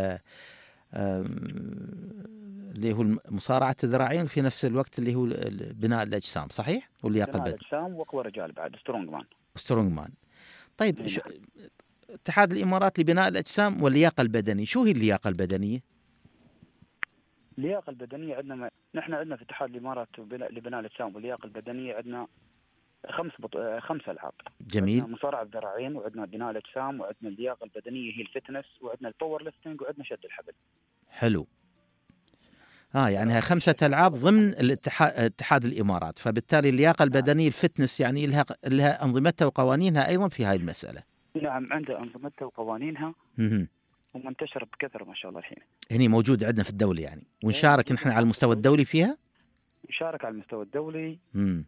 اللي هو مصارعة الذراعين، في نفس الوقت اللي هو بناء الأجسام، صحيح؟ واللياقة البدنية. بناء الأجسام وأقوى رجال بعد سترونج مان. سترونج مان. طيب شو اتحاد الإمارات لبناء الأجسام واللياقة البدنية، شو هي اللياقة البدنية؟ اللياقة البدنية عندنا ما... نحن عندنا في اتحاد الإمارات لبناء الأجسام واللياقة البدنية عندنا خمس بط... خمس ألعاب. جميل. عندنا مصارعة الذراعين، وعندنا بناء الأجسام، وعندنا اللياقة البدنية هي الفتنس، وعندنا الباور ليفتنج، وعندنا شد الحبل. حلو. اه يعني هاي خمسة ألعاب ضمن الاتحاد اتحاد الإمارات، فبالتالي اللياقة البدنية الفتنس يعني لها لها أنظمتها وقوانينها أيضا في هاي المسألة. نعم، عندها أنظمتها وقوانينها. اها. ومنتشرة بكثرة ما شاء الله الحين. هني موجودة عندنا في الدولة يعني، ونشارك نحن على المستوى الدولي فيها؟ نشارك على المستوى الدولي. امم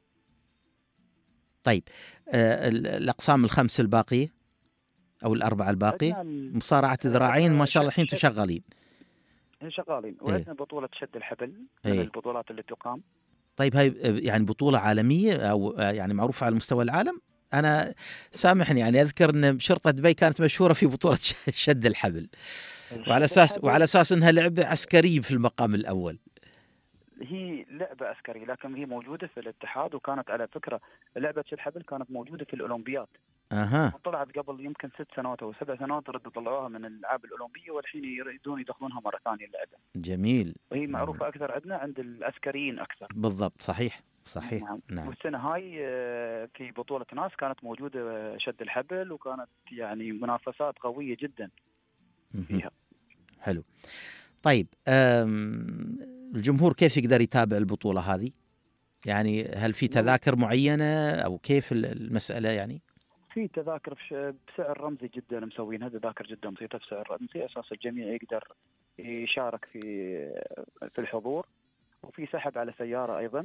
طيب آه الأقسام الخمس الباقية أو الأربعة الباقية، مصارعة الذراعين ما شاء الله الحين تشغلين. شغالين. وعندنا بطولة شد الحبل من ايه؟ البطولات اللي تقام. طيب هاي يعني بطولة عالمية أو يعني معروفة على مستوى العالم؟ أنا سامحني يعني أذكر أن شرطة دبي كانت مشهورة في بطولة شد الحبل، وعلى أساس وعلى أساس أنها لعبة عسكرية في المقام الأول. هي لعبة عسكرية لكن هي موجودة في الاتحاد، وكانت على فكرة لعبة شد الحبل كانت موجودة في الأولمبياد. أها. طلعت قبل يمكن ست سنوات أو سبع سنوات، ردوا طلعوها من الألعاب الأولمبية، والحين يريدون يدخلونها مرة ثانية اللعبة. جميل. وهي معروفة أكثر عندنا عند العسكريين أكثر. بالضبط، صحيح صحيح. نعم. نعم. والسنة هاي في بطولة ناس كانت موجودة شد الحبل، وكانت يعني منافسات قوية جدا فيها. حلو. طيب الجمهور كيف يقدر يتابع البطولة هذه؟ يعني هل في تذاكر معينة أو كيف المسألة يعني؟ في تذاكر بسعر رمزي جدا مسوينها، تذاكر جدا بسيطة بسعر رمزي، أساس الجميع يقدر يشارك في في الحضور، وفي سحب على سيارة أيضا.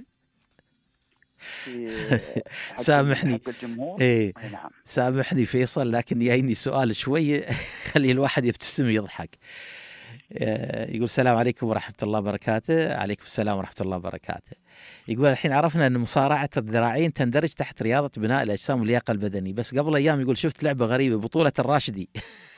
سامحني ايه نعم. سامحني فيصل، لكن جايني سؤال شوي خلي الواحد يبتسم ويضحك. يقول السلام عليكم ورحمة الله وبركاته. عليكم السلام ورحمة الله وبركاته. يقول الحين عرفنا أن مصارعة الذراعين تندرج تحت رياضة بناء الأجسام واللياقة البدنية، بس قبل أيام يقول شفت لعبة غريبة، بطولة الراشدي.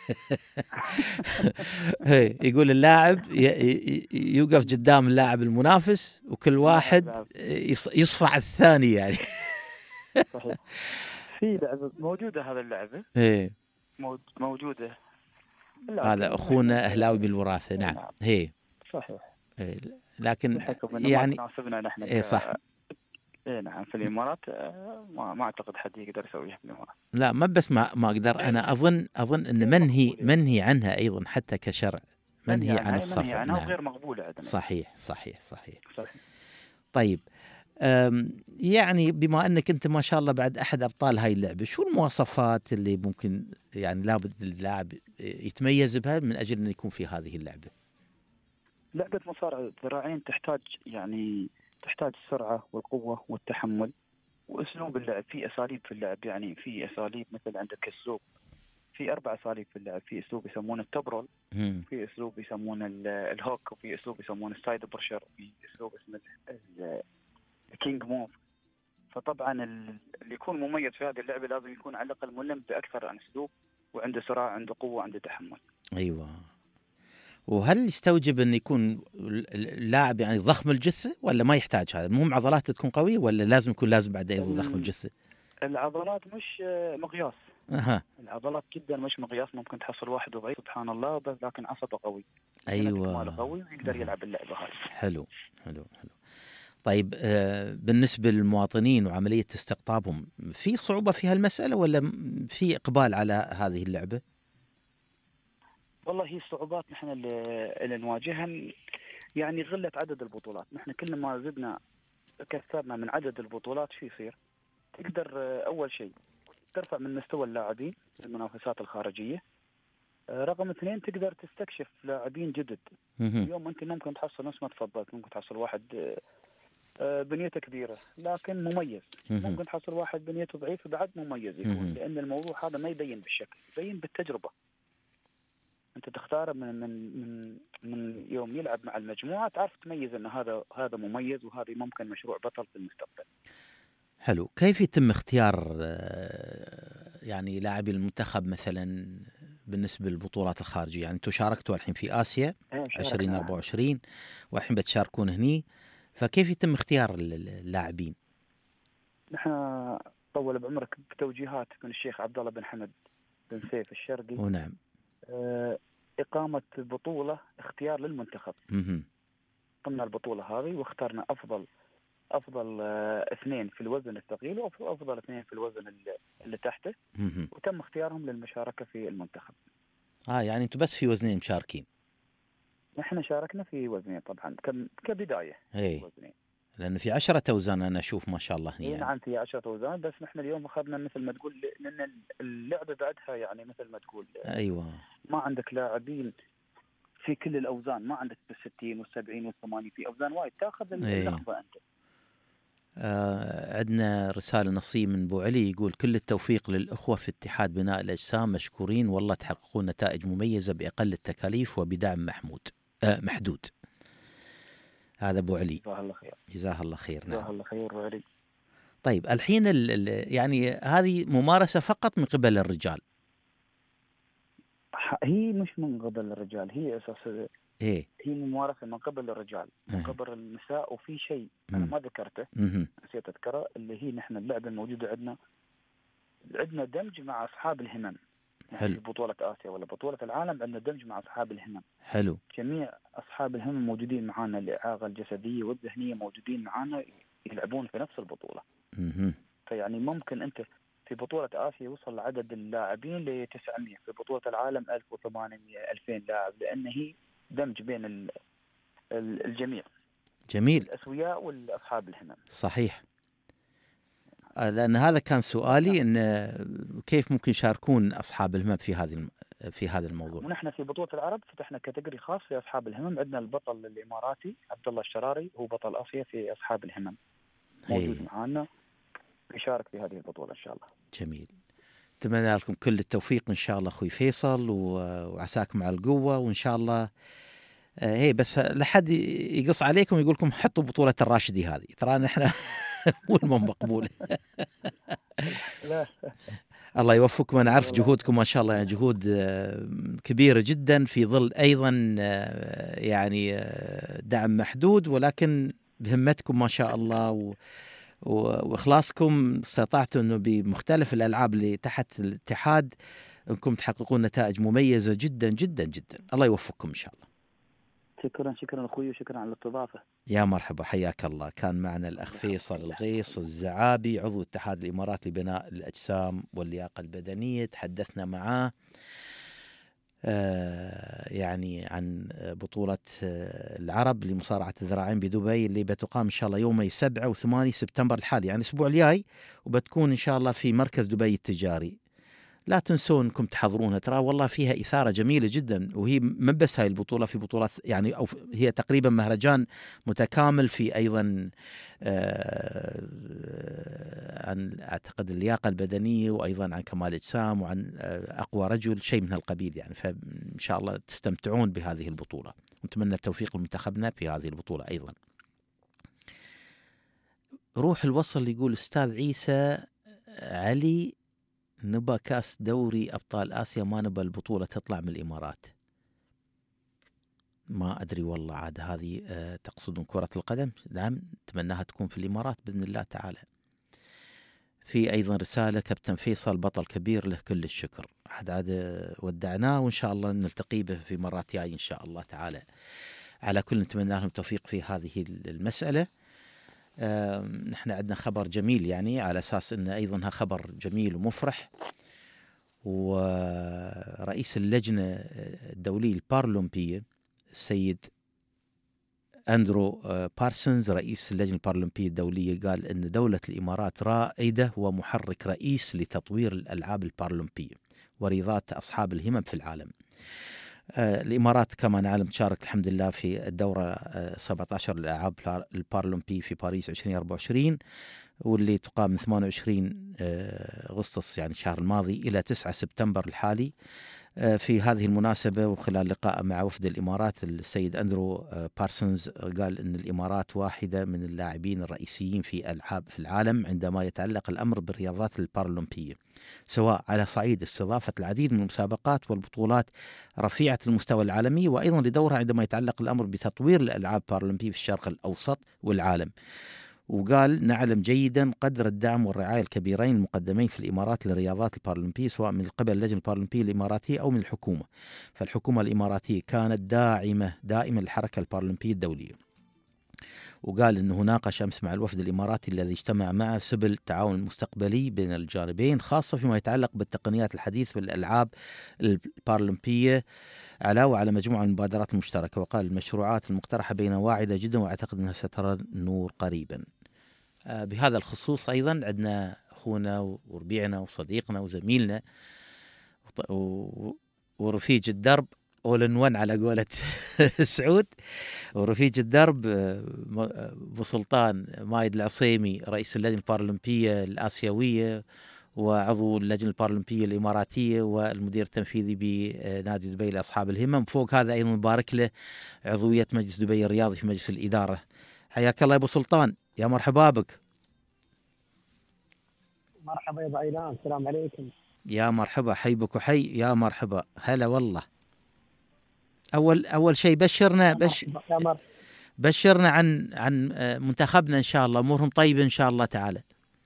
يقول اللاعب يوقف قدام اللاعب المنافس وكل واحد يصفع الثاني يعني. صحيح. في لعبة موجودة، هذا اللعبة ايه موجودة. هذا أخونا أهلاوي بالوراثة. نعم. هي صحيح. إيه. لكن يعني إيه صح. إيه نعم. في الإمارات ما ما أعتقد حد يقدر يسويها في الإمارات. لا ما بس ما ما أقدر، أنا أظن أظن إن منهي منهي عنها أيضا حتى كشرع، منهي عن الصف. منهي عنها غير مقبولة عندنا. صحيح صحيح صحيح. صحيح. طيب يعني بما أنك أنت ما شاء الله بعد أحد أبطال هاي اللعبة، شو المواصفات اللي ممكن يعني لابد اللاعب يتميز بها من أجل أن يكون في هذه اللعبة؟ لعبة مصارعة الذراعين تحتاج يعني تحتاج السرعة والقوة والتحمل وأسلوب اللعب. في أساليب في اللعب، يعني في أساليب مثل عندك أسلوب، في أربع أساليب في اللعب. في أسلوب يسمونه التبرول، في أسلوب يسمونه الهوك، وفي أسلوب يسمونه السايد برشر، وفي أسلوب اسمه الكينج موف. فطبعا اللي يكون مميز في هذه اللعبة لازم يكون على الأقل ملم بأكثر عن أسلوب، وعنده سرعة، عنده قوة، عنده تحمل. أيوة. وهل يستوجب أن يكون اللاعب يعني ضخم الجثة ولا ما يحتاج هذا؟ المهم عضلاته تكون قوية ولا لازم يكون لازم بعد أيضا ضخم الجثة؟ العضلات مش مقياس. أها. العضلات جدا مش مقياس. ممكن تحصل واحد ضعيف سبحان الله بس لكن عصبه قوي. أيوة. ماله قوي ويقدر يلعب اللعبة هذه. حلو حلو حلو. طيب آه بالنسبة للمواطنين وعملية استقطابهم في صعوبة في هالمسألة ولا في إقبال على هذه اللعبة؟ والله هي الصعوبات نحن اللي, اللي نواجهها يعني غلة عدد البطولات. نحن كل ما زدنا كثرنا من عدد البطولات شو يصير؟ تقدر أول شيء ترفع من مستوى اللاعبين في المنافسات الخارجية. رقم اثنين تقدر تستكشف لاعبين جدد. اليوم أنت ممكن تحصل نفس ما تفضلت ممكن تحصل واحد بنيته كبيرة لكن مميز. ممكن تحصل واحد بنيته ضعيف بعد مميز يكون. لأن الموضوع هذا ما يبين بالشكل يبين بالتجربة. أنت تختار من من من من يوم يلعب مع المجموعة تعرف تميز أن هذا هذا مميز وهذا ممكن مشروع بطل في المستقبل. حلو. كيف يتم اختيار يعني لاعبي المنتخب مثلا بالنسبة للبطولات الخارجية؟ يعني أنتم شاركتوا الحين في آسيا عشرين أربعة وعشرين والحين بتشاركون هني فكيف يتم اختيار اللاعبين؟ نحن طول بعمرك بتوجيهات من الشيخ عبد الله بن حمد بن سيف الشرقي. ونعم. إقامة بطولة اختيار للمنتخب. مم. قمنا البطولة هذه واخترنا أفضل أفضل اثنين في الوزن الثقيل وأفضل اثنين في الوزن اللي تحته. مم. وتم اختيارهم للمشاركة في المنتخب. آه يعني أنتم بس في وزنين مشاركين؟ نحن شاركنا في وزنين طبعا كبداية. إيه. وزنين. لأن في عشرة أوزان أنا أشوف ما شاء الله هنا. يعني. نعم في عشرة أوزان بس نحن اليوم أخذنا مثل ما تقول لأن اللعبة بعدها يعني مثل ما تقول. أيوة. ما عندك لاعبين في كل الأوزان ما عندك بالستين والسبعين والثمانين في أوزان وايد تأخذ اللحظة أنت. آه عندنا رسالة نصيب من بو علي يقول كل التوفيق للأخوة في اتحاد بناء الأجسام مشكورين والله تحققون نتائج مميزة بأقل التكاليف وبدعم محمود آه محدود. هذا ابو علي جزاه الله خير. جزاه الله خير. نعم جزاه الله خير ابو علي. طيب الحين ال ال يعني هذه ممارسة فقط من قبل الرجال؟ هي مش من قبل الرجال هي أساس إيه؟ هي ممارسة من قبل الرجال من قبل النساء وفي شيء أنا ما ذكرته نسيت أذكره اللي هي نحن اللعبة الموجودة عندنا عندنا دمج مع أصحاب الهمم. حلو. في بطولة آسيا ولا بطولة العالم عندنا دمج مع أصحاب الهمم. حلو. جميع أصحاب الهمم موجودين معنا الإعاقة الجسدية والذهنية موجودين معنا يلعبون في نفس البطولة. مه. فيعني ممكن أنت في بطولة آسيا يوصل عدد اللاعبين ل تسعمية في بطولة العالم ألف وثمانمية ألفين لاعب لأن هي دمج بين الجميع. جميل. الأسوياء والأصحاب الهمم. صحيح. لأن هذا كان سؤالي إن كيف ممكن يشاركون أصحاب الهمم في هذه في هذا الموضوع. ونحن في بطولة العرب فتحنا كاتيجوري خاص في أصحاب الهمم. عندنا البطل الإماراتي عبد الله الشراري هو بطل آسيا في أصحاب الهمم موجود معنا يشارك في هذه البطولة إن شاء الله. جميل. أتمنى لكم كل التوفيق إن شاء الله أخوي فيصل وعساكم على القوة وإن شاء الله هي بس لحد يقص عليكم ويقول لكم حطوا بطولة الراشدي هذه ترى نحن والمن مقبول. الله يوفقكم. أنا أعرف جهودكم ما شاء الله يعني جهود كبيرة جدا في ظل أيضا يعني دعم محدود ولكن بهمتكم ما شاء الله و وإخلاصكم استطعتوا أنه بمختلف الألعاب اللي تحت الاتحاد أنكم تحققون نتائج مميزة جدا جدا جدا. الله يوفقكم إن شاء الله. شكرا شكرا أخوي وشكرا على الاستضافة. يا مرحبا حياك الله. كان معنا الأخ فيصل الغيص الزعابي عضو اتحاد الإمارات لبناء الأجسام واللياقة البدنية. تحدثنا معاه آه يعني عن بطولة آه العرب لمصارعة الذراعين بدبي اللي بتقام إن شاء الله يومي سبعة وثمانية سبتمبر الحالي يعني الأسبوع الجاي وبتكون إن شاء الله في مركز دبي التجاري. لا تنسون انكم تحضرونها ترى والله فيها إثارة جميلة جدا وهي من بس هاي البطولة في بطولات يعني أو هي تقريبا مهرجان متكامل في أيضا آه عن أعتقد اللياقة البدنية وأيضا عن كمال الأجسام وعن آه أقوى رجل شيء من هالقبيل يعني فإن شاء الله تستمتعون بهذه البطولة. نتمنى التوفيق لمنتخبنا في هذه البطولة أيضا. روح الوصل يقول أستاذ عيسى علي نبى كاس دوري أبطال آسيا ما نبى البطولة تطلع من الإمارات. ما أدري والله عاد هذه آه تقصدون كرة القدم؟ نعم نتمناها تكون في الإمارات بإذن الله تعالى. في أيضا رسالة كابتن فيصل بطل كبير له كل الشكر، عاد عاد ودعناه وإن شاء الله نلتقي به في مرات جاي إن شاء الله تعالى. على كل نتمنى لهم التوفيق في هذه المسألة. آه نحن عندنا خبر جميل يعني على أساس أنه أيضا خبر جميل ومفرح. ورئيس اللجنة الدولية البارالمبية السيد أندرو بارسونز رئيس اللجنة البارالمبية الدولية قال أن دولة الإمارات رائدة ومحرك رئيس لتطوير الألعاب البارالمبية ورياضات أصحاب الهمم في العالم. الإمارات كما نعلم تشارك الحمد لله في الدورة سبعة عشر الألعاب البارالمبية في باريس ألفين وأربعة وعشرين واللي تقام من ثمانية وعشرين أغسطس يعني الشهر الماضي إلى تسعة سبتمبر الحالي. في هذه المناسبة وخلال لقاء مع وفد الإمارات السيد أندرو بارسونز قال أن الإمارات واحدة من اللاعبين الرئيسيين في ألعاب في العالم عندما يتعلق الأمر بالرياضات البارالمبية، سواء على صعيد استضافة العديد من المسابقات والبطولات رفيعة المستوى العالمي، وأيضا لدورها عندما يتعلق الأمر بتطوير الألعاب البارالمبية في الشرق الأوسط والعالم. وقال نعلم جيدا قدر الدعم والرعاية الكبيرين المقدمين في الإمارات للرياضات البارالمبية سواء من قبل اللجنة البارالمبية الإماراتية أو من الحكومة. فالحكومة الإماراتية كانت داعمة دائما للحركة البارالمبية الدولية. وقال أنه ناقش أمس مع الوفد الإماراتي الذي اجتمع معه سبل التعاون المستقبلي بين الجانبين خاصة فيما يتعلق بالتقنيات الحديثة في الألعاب البارالمبية علاوة على مجموعة من المبادرات المشتركة. وقال المشروعات المقترحة بيننا واعدة جدا وأعتقد أنها سترى النور قريبا. آه بهذا الخصوص أيضا عندنا أخونا وربيعنا وصديقنا وزميلنا ورفيق الدرب all in one على قولة سعود، ورفيق الدرب أبو سلطان مايد العصيمي رئيس اللجنة البارالمبية الآسيوية وعضو اللجنة البارالمبية الإماراتية والمدير التنفيذي بنادي دبي لأصحاب الهمم. فوق هذا أيضا مبارك له عضوية مجلس دبي الرياضي في مجلس الإدارة. حياك الله يا أبو سلطان، يا مرحبا بك. مرحبا يا بعيلان، السلام عليكم. يا مرحبا، حي بك وحي، يا مرحبا، هلا والله. أول أول شيء بشرنا بش بشرنا عن عن منتخبنا إن شاء الله، أمورهم طيبة إن شاء الله تعالى.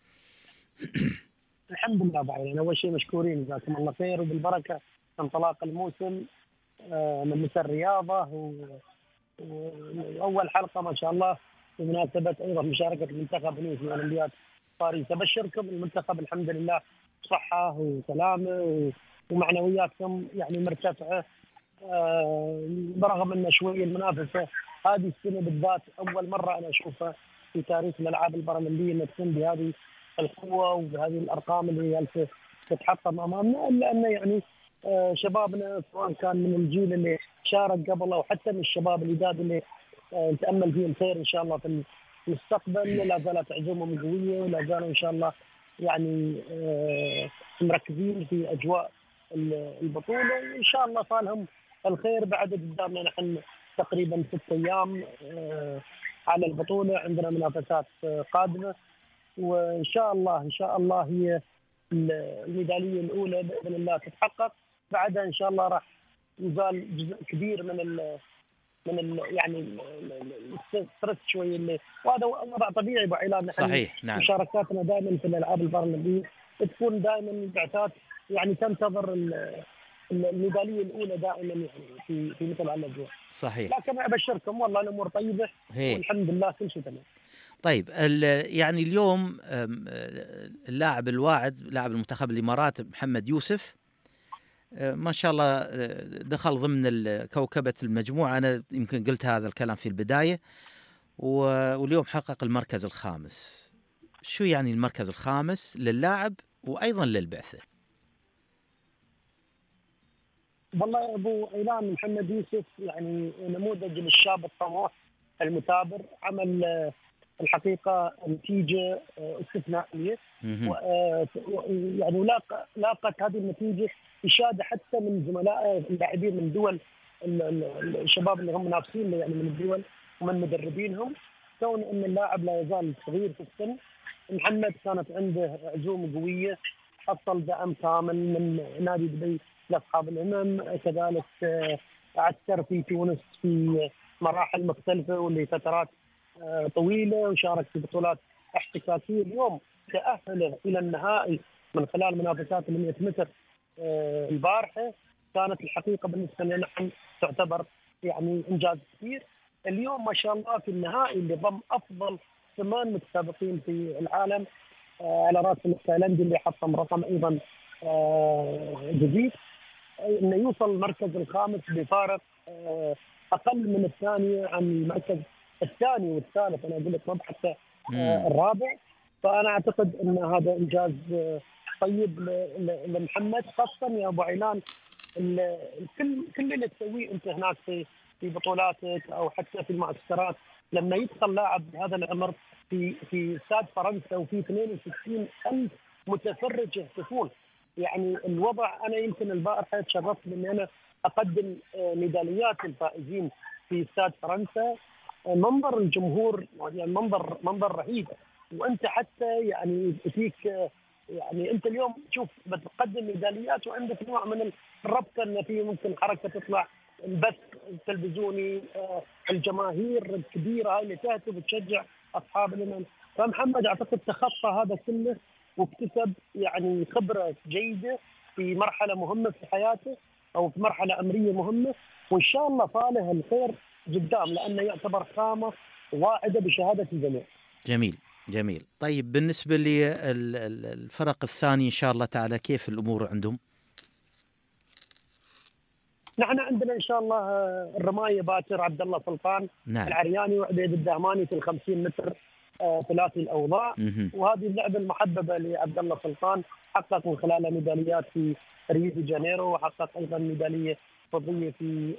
الحمد لله بعيلان، أول شيء مشكورين جزاكم الله خير وبالبركة انطلاق الموسم من مثل الرياضة، وأول حلقة ما شاء الله بمناسبة أيضا مشاركة المنتخب في أولمبياد باريس. أبشركم المنتخب الحمد لله صحة وسلامة ومعنوياتكم يعني مرتفعة، آه برغم أن شوية المنافسة هذه السنة بالذات أول مرة أنا أشوفها في تاريخ الألعاب البارالمبية أن تكون بهذه القوة وبهذه الأرقام اللي تتحطم أمامنا، إلا أن يعني آه شبابنا سواء كان من الجيل اللي شارك قبل أو حتى من الشباب الجداد اللي آه نتأمل فيهم خير إن شاء الله في المستقبل، لا زالت عزومهم قوية ولا زالوا إن شاء الله يعني آه مركزين في أجواء البطولة، وإن شاء الله صالهم الخير. بعد قدامنا نحن تقريبا ست أيام آه على البطولة، عندنا منافسات آه قادمة، وإن شاء الله إن شاء الله هي الميدالية الأولى بإذن الله تتحقق. بعدها إن شاء الله راح يزال جزء كبير من ال من ال يعني الستريس شوي اللي وهذا وضع طبيعي بعيلان. صحيح نعم. مشاركاتنا دائما في الألعاب البارالمبية تكون دائما بعثات يعني تنتظر الميدالية الأولى دائما يعني في في مثل هالأجواء. صحيح. لكن أبشركم والله الأمور طيبة والحمد لله كل شيء تمام. طيب يعني اليوم اللاعب الواعد لاعب المنتخب الإمارات محمد يوسف ما شاء الله دخل ضمن كوكبة المجموعة، أنا يمكن قلت هذا الكلام في البداية، واليوم حقق المركز الخامس. شو يعني المركز الخامس للاعب وأيضا للبعثة؟ والله يا أبو إيلان محمد يوسف يعني نموذج للشاب الطموح المثابر، عمل الحقيقة نتيجة استثنائية، يعني لاقت لاقت هذه النتيجة إشادة حتى من زملائه اللاعبين من دول الشباب اللي هم منافسين يعني من الدول ومن مدربينهم، كون أن اللاعب لا يزال صغير في السن. محمد كانت عنده عزومة قوية، حصل دعم كامل من نادي دبي لأصحاب الهمم، كذلك عسكر في تونس في مراحل مختلفة ولفترات طويلة، وشارك في بطولات احتكاكية. اليوم تأهله إلى النهائي من خلال منافسات المئة متر البارحة كانت الحقيقة بالنسبة لنا نحن تعتبر يعني إنجاز كبير. اليوم ما شاء الله في النهائي اللي ضم أفضل ثمان متسابقين في العالم على رأس التايلندي اللي حطم رقم أيضا جديد، إنه يوصل المركز الخامس بفارق أقل من الثانية عن المركز الثاني والثالث، أنا أقول لك ما حتى الرابع. فأنا أعتقد أن هذا إنجاز طيب لمحمد، خاصة يا أبو عيلان كل كل اللي تسويه أنت هناك في في بطولاتك أو حتى في المعسكرات، لما يدخل لاعب بهذا العمر في في استاد فرنسا وفي اثنين وستين ألف متفرج يهتفون، يعني الوضع. أنا يمكن البارحة تشرفت بأني أنا أقدم ميداليات للفائزين في استاد فرنسا. منظر الجمهور يعني منظر منظر رهيب، وأنت حتى يعني فيك يعني أنت اليوم تشوف بتقدم ميداليات وعندك نوع من الربطة أن في ممكن حركة تطلع البث التلفزيوني، الجماهير الكبيرة هاي اللي تهتف وتشجع أصحاب الإمام. فمحمد أعتقد تخطى هذا كله واكتسب يعني خبرة جيدة في مرحلة مهمة في حياته أو في مرحلة عمرية مهمة، وإن شاء الله فاله الخير قدام لأنه يعتبر خامة واعدة بشهادة الجميع. جميل جميل. طيب بالنسبة للفرق الثاني إن شاء الله تعالى كيف الأمور عندهم؟ نحن عندنا إن شاء الله الرماية باكر عبد الله سلطان نعم. العرياني وعبيد الدهماني في الخمسين متر ثلاثي الأوضاع، وهذه اللعبة المحببة لعبد الله سلطان، حقق من خلالها ميداليات في ريو دي جانيرو، وحقق أيضا ميدالية فضية في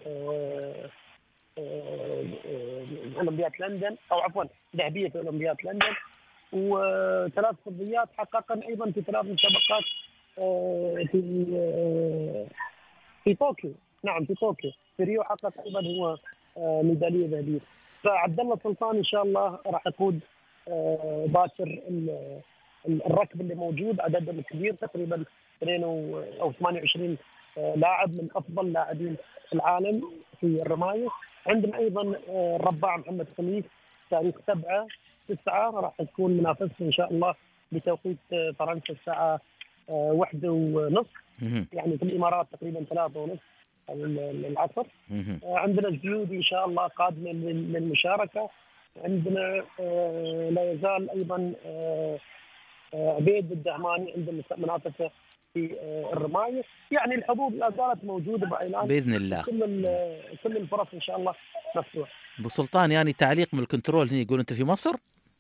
أولمبياد لندن أو عفوا ذهبية في أولمبياد لندن، وثلاث فضيات حققن أيضا في ثلاث مسابقات في في طوكيو. نعم في طوكيو، في ريو حقق أيضا هو ميدالية ذهبية. فعبد الله سلطان إن شاء الله راح يقود باكر الركب اللي موجود، عددهم كبير تقريبا اثنين أو ثمانية وعشرين لاعب من أفضل لاعبين العالم في الرماية. عندنا أيضا الرباع محمد خميس تاريخ سبعة تسعة راح تكون منافسة إن شاء الله بتوقيت فرنسا الساعة واحدة ونصف، يعني في الإمارات تقريبا ثلاثة ونصف العصر. عندنا الزيودي إن شاء الله قادمة للمشاركة. عندنا لا يزال أيضا عبيد الدهماني عندنا منافسة في الرماية. يعني الحظوظ لا زالت موجودة بعيلان بإذن الله، كل كل الفرص إن شاء الله مفتوح. أبو سلطان يعني تعليق من الكنترول هنا يقول أنت في مصر؟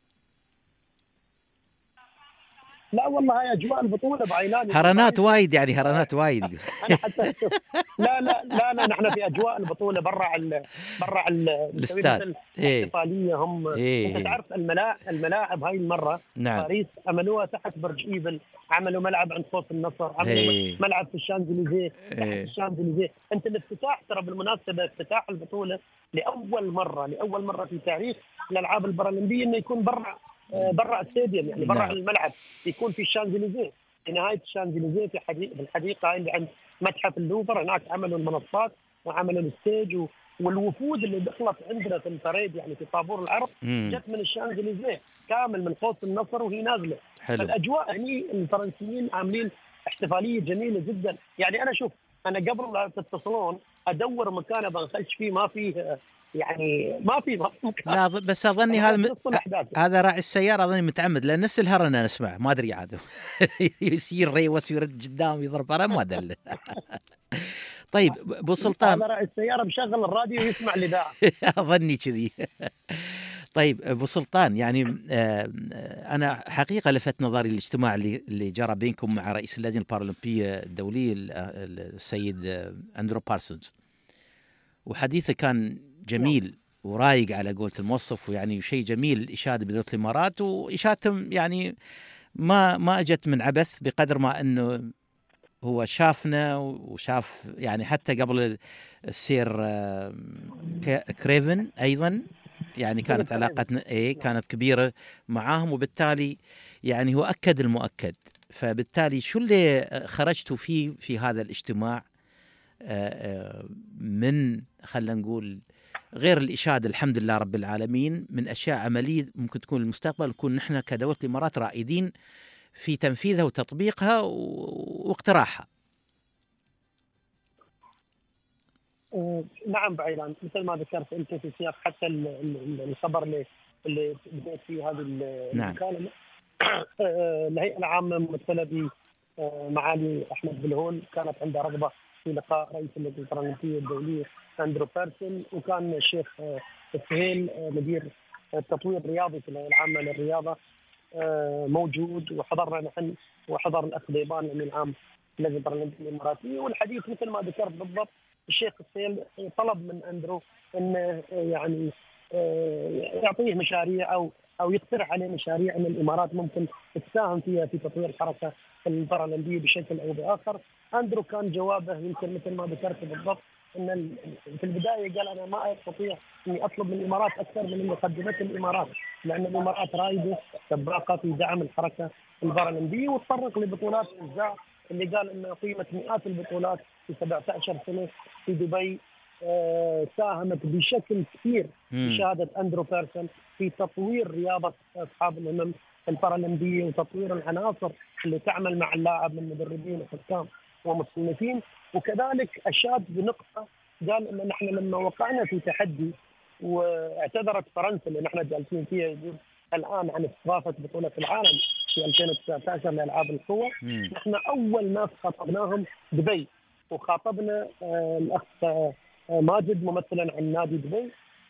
لا والله هاي أجواء البطولة بعيلان، هرنات وايد يعني هرنات وايد. أنا حتى لا لا لا لا نحن في أجواء البطولة برا ال برا الاستاد الاحتفالية. هم إيه. أنت تعرف الملاعب الملاعب هاي المرة نعم. باريس عملوها تحت برج إيفل، عملوا ملعب عند قوس النصر، عملوا إيه. ملعب في الشانزليزيه تحت إيه. الشانزليزيه. أنت الافتتاح ترى بالمناسبة افتتاح البطولة لأول مرة لأول مرة في تاريخ الألعاب البارالمبية إنه يكون برا برا الستاديوم، يعني برا نعم. الملعب يكون في الشانزليزيه، في نهايه الشانزليزيه في حديقه في الحديقه هاي اللي عند متحف اللوفر. هناك عملوا المنصات وعملوا الستيج، والوفود اللي دخلت عندنا في البريد يعني في طابور العرض جت من الشانزليزيه كامل من قوس النصر وهي نازله. فالاجواء هني الفرنسيين عاملين احتفاليه جميله جدا. يعني انا شوف انا قبل لا تتصلون ادور مكان بنخش فيه ما فيه يعني ما في مكان. لا بس اظني هذا م... هذا راعي السياره اظني متعمد، لان نفس الهرن انا اسمع ما ادري عاد يصير ريوس يرد قدام يضرب انا ما ادري. طيب ابو سلطان، هذا راعي السياره مشغل الراديو ويسمع الاذاعه. اظني كذي. طيب ابو سلطان، يعني انا حقيقه لفت نظري الاجتماع اللي اللي جرى بينكم مع رئيس اللجنه البارالمبيه الدوليه السيد اندرو بارسونز، وحديثه كان جميل ورايق على قولة الموصف، ويعني شيء جميل الإشادة بدولة الإمارات، وإشادتهم يعني ما ما أجت من عبث بقدر ما أنه هو شافنا وشاف يعني حتى قبل السير كريفن أيضا يعني كانت علاقتنا إيه كانت كبيرة معاهم، وبالتالي يعني هو أكد المؤكد. فبالتالي شو اللي خرجتوا فيه في هذا الاجتماع من خلينا نقول غير الإشادة الحمد لله رب العالمين، من أشياء عملية ممكن تكون المستقبل نكون نحن كدولة الإمارات رائدين في تنفيذها وتطبيقها واقتراحها. نعم بعيلان، مثل ما ذكرت انت في سياق حتى الخبر اللي اللي بدأت فيه هذه المكالمه. الهيئه العامه ممثله بمعالي احمد بلهون كانت عنده رغبه في لقاء رئيس اللجنه البرلمانيه الدوليه اندرو بيرسون، وكان الشيخ سهيل مدير التطوير الرياضي في الهيئه العامه للرياضه موجود، وحضرنا نحن وحضر الاخ ديبان الامين العام للجنه البرلمانيه الاماراتيه. والحديث مثل ما ذكرت بالضبط، الشيخ السهيل طلب من اندرو انه يعني يعطيه مشاريع او او يقترح عليه مشاريع ان الامارات ممكن تساهم فيها في تطوير الحركه البارالمبيه بشكل او باخر. اندرو كان جوابه يمكن مثل ما ذكرت بالضبط، ان في البدايه قال انا ما استطيع اني اطلب من الامارات اكثر من اللي قدمته الامارات، لان الامارات رائده سباقه في دعم الحركه البارالمبيه، وتطرق لبطولات النزاع اللي قال ان قيمه مئات البطولات في سبعة عشر سنه في دبي آه ساهمت بشكل كبير بشهاده اندرو بيرسون في تطوير رياضه اصحاب الهمم البارالمبيه وتطوير العناصر اللي تعمل مع اللاعب من مدربين وحكام ومصنفين. وكذلك اشاد بنقطه، قال ان نحن لما وقعنا في تحدي واعتذرت فرنسا اللي نحن جالسين فيها يقول الان عن استضافه بطوله العالم في ألفين وتسعة عشر لالعاب القوى، نحن اول ناس خاطبناهم دبي، وخاطبنا آه الاخ آه ماجد ممثلا عن نادي دبي،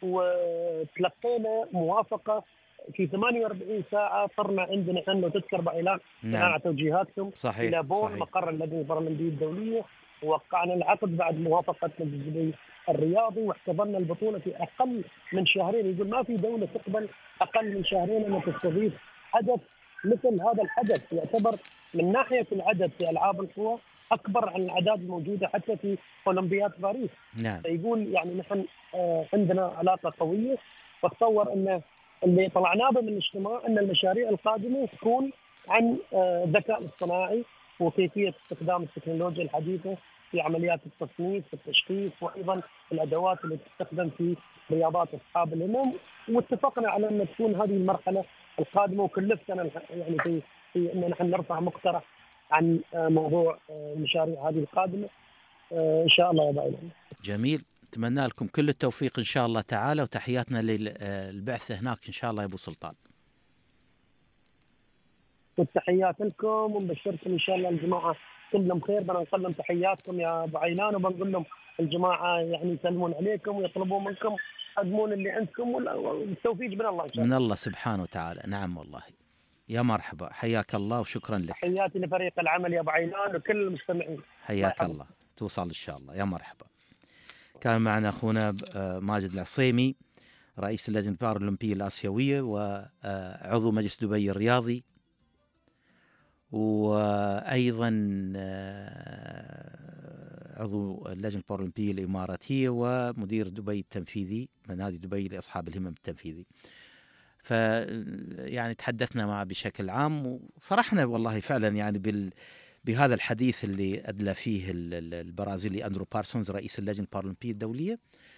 وتلقينا موافقه في ثمانية وأربعين ساعه. صرنا عندنا نحن لو تذكر بعيلان مع توجيهاتكم صحيح. الى بون صحيح. مقر اللجنه البرلمانيه الدوليه، ووقعنا العقد بعد موافقه مجلس دبي الرياضي، واحتضننا البطوله في اقل من شهرين. يقول ما في دوله تقبل اقل من شهرين ان تستضيف حدث مثل هذا الحدث، يعتبر من ناحيه العدد في العاب القوى اكبر عن الاعداد الموجوده حتى في اولمبياد باريس. نعم. فيقول يعني نحن آه عندنا علاقه قويه، واتصور ان اللي طلعناه من الاجتماع ان المشاريع القادمه تكون عن آه الذكاء الاصطناعي وكيفيه استخدام التكنولوجيا الحديثه في عمليات التصنيف والتشخيص، وايضا الادوات اللي تستخدم في رياضات اصحاب الهمم. واتفقنا على ان تكون هذه المرحله القادمه، وكلفتنا يعني في في ان نحن نرفع مقترح عن موضوع المشاريع هذه القادمه ان شاء الله يا بعيد. جميل، اتمنى لكم كل التوفيق ان شاء الله تعالى، وتحياتنا للبعثه هناك ان شاء الله يا ابو سلطان. والتحيات لكم، ومبشركم ان شاء الله الجماعه كلهم خير. بدنا نسلم تحياتكم يا ابو عيلان، وبنقول لهم الجماعه يعني يسلمون عليكم ويطلبوا منكم قدمون اللي عندكم، والتوفيق من الله ان شاء الله. من الله سبحانه وتعالى. نعم والله. يا مرحبا، حياك الله وشكرا لك. حياتي لفريق العمل يا ابو عيلان وكل المستمعين. حياك مرحبا. الله، توصل ان شاء الله. يا مرحبا. كان معنا اخونا ماجد العصيمي رئيس اللجنه البارالمبيه الاسيويه وعضو مجلس دبي الرياضي، وايضا عضو اللجنه البارالمبيه الاماراتيه ومدير دبي التنفيذي، نادي دبي لاصحاب الهمم التنفيذي. ف يعني تحدثنا معه بشكل عام، وفرحنا والله فعلا يعني بال بهذا الحديث اللي أدلى فيه البرازيلي أندرو بيرسونز رئيس اللجنة البارالمبية الدولية.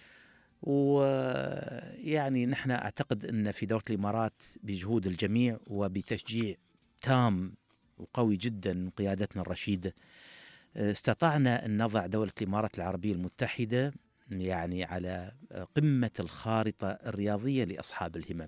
ويعني نحن أعتقد أن في دولة الإمارات بجهود الجميع وبتشجيع تام وقوي جدا من قيادتنا الرشيدة استطعنا أن نضع دولة الإمارات العربية المتحدة يعني على قمة الخارطة الرياضية لأصحاب الهمم.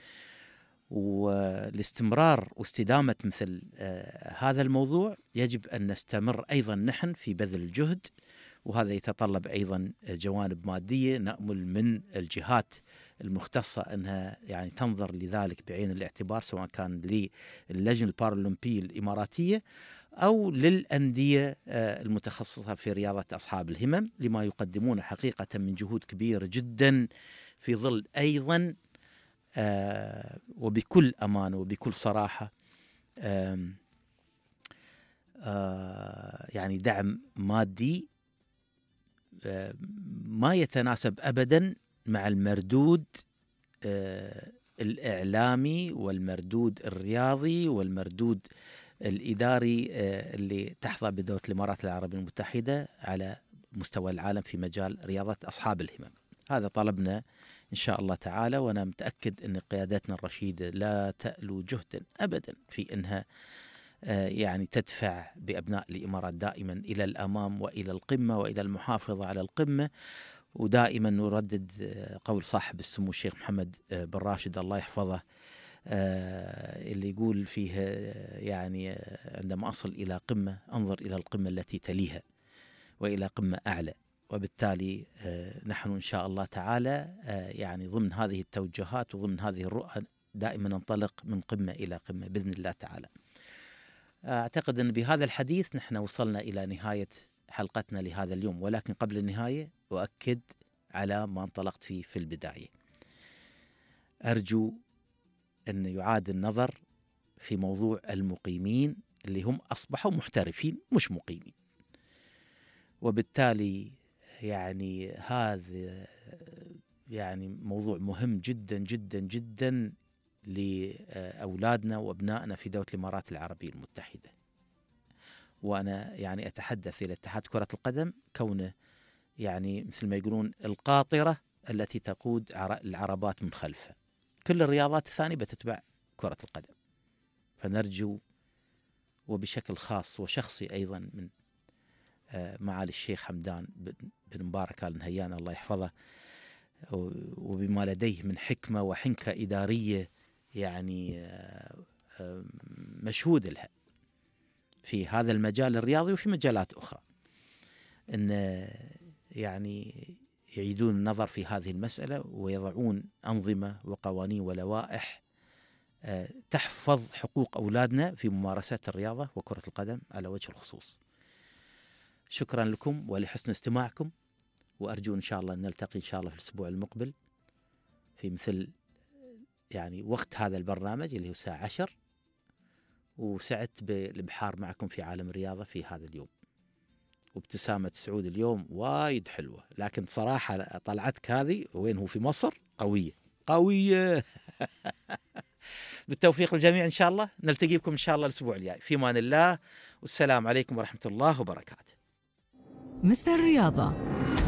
والاستمرار واستدامة مثل آه هذا الموضوع يجب أن نستمر أيضا نحن في بذل الجهد، وهذا يتطلب أيضا جوانب مادية. نأمل من الجهات المختصة أنها يعني تنظر لذلك بعين الاعتبار، سواء كان للجنة البارالمبية الإماراتية أو للأندية آه المتخصصة في رياضة أصحاب الهمم، لما يقدمون حقيقة من جهود كبيرة جدا في ظل أيضا آه وبكل أمان وبكل صراحة آه آه يعني دعم مادي آه ما يتناسب أبدا مع المردود آه الإعلامي والمردود الرياضي والمردود الإداري آه اللي تحظى بدولة الإمارات العربية المتحدة على مستوى العالم في مجال رياضة أصحاب الهمم. هذا طلبنا إن شاء الله تعالى، وأنا متأكد أن قيادتنا الرشيدة لا تألو جهدا أبدا في أنها يعني تدفع بأبناء الإمارات دائما إلى الأمام وإلى القمة وإلى المحافظة على القمة. ودائما نردد قول صاحب السمو الشيخ محمد بن راشد الله يحفظه اللي يقول فيه يعني عندما أصل إلى قمة أنظر إلى القمة التي تليها وإلى قمة أعلى. وبالتالي نحن إن شاء الله تعالى يعني ضمن هذه التوجهات وضمن هذه الرؤى دائما ننطلق من قمة إلى قمة بإذن الله تعالى. أعتقد أن بهذا الحديث نحن وصلنا إلى نهاية حلقتنا لهذا اليوم، ولكن قبل النهاية أؤكد على ما انطلقت فيه في البداية. أرجو أن يعاد النظر في موضوع المقيمين اللي هم أصبحوا محترفين مش مقيمين، وبالتالي يعني هذا يعني موضوع مهم جدا جدا جدا لأولادنا وأبنائنا في دولة الإمارات العربية المتحدة. وأنا يعني أتحدث إلى اتحاد كرة القدم كونه يعني مثل ما يقولون القاطرة التي تقود العربات من خلفها. كل الرياضات الثانية بتتبع كرة القدم. فنرجو وبشكل خاص وشخصي أيضا من معالي الشيخ حمدان بن مبارك آل نهيان الله يحفظه، وبما لديه من حكمة وحنكة إدارية يعني مشهود لها في هذا المجال الرياضي وفي مجالات أخرى، أن يعني يعيدون النظر في هذه المسألة ويضعون أنظمة وقوانين ولوائح تحفظ حقوق أولادنا في ممارسة الرياضة وكرة القدم على وجه الخصوص. شكرا لكم ولحسن استماعكم، وأرجو إن شاء الله أن نلتقي إن شاء الله في الأسبوع المقبل في مثل يعني وقت هذا البرنامج اللي هو الساعة عشر. وسعدت بالبحار معكم في عالم الرياضة في هذا اليوم. وابتسامة سعود اليوم وايد حلوة، لكن صراحة طلعتك هذه وين هو في مصر قوية قوية. بالتوفيق الجميع إن شاء الله. نلتقي بكم إن شاء الله الأسبوع الجاي في أمان الله، والسلام عليكم ورحمة الله وبركاته. مستر الرياضة.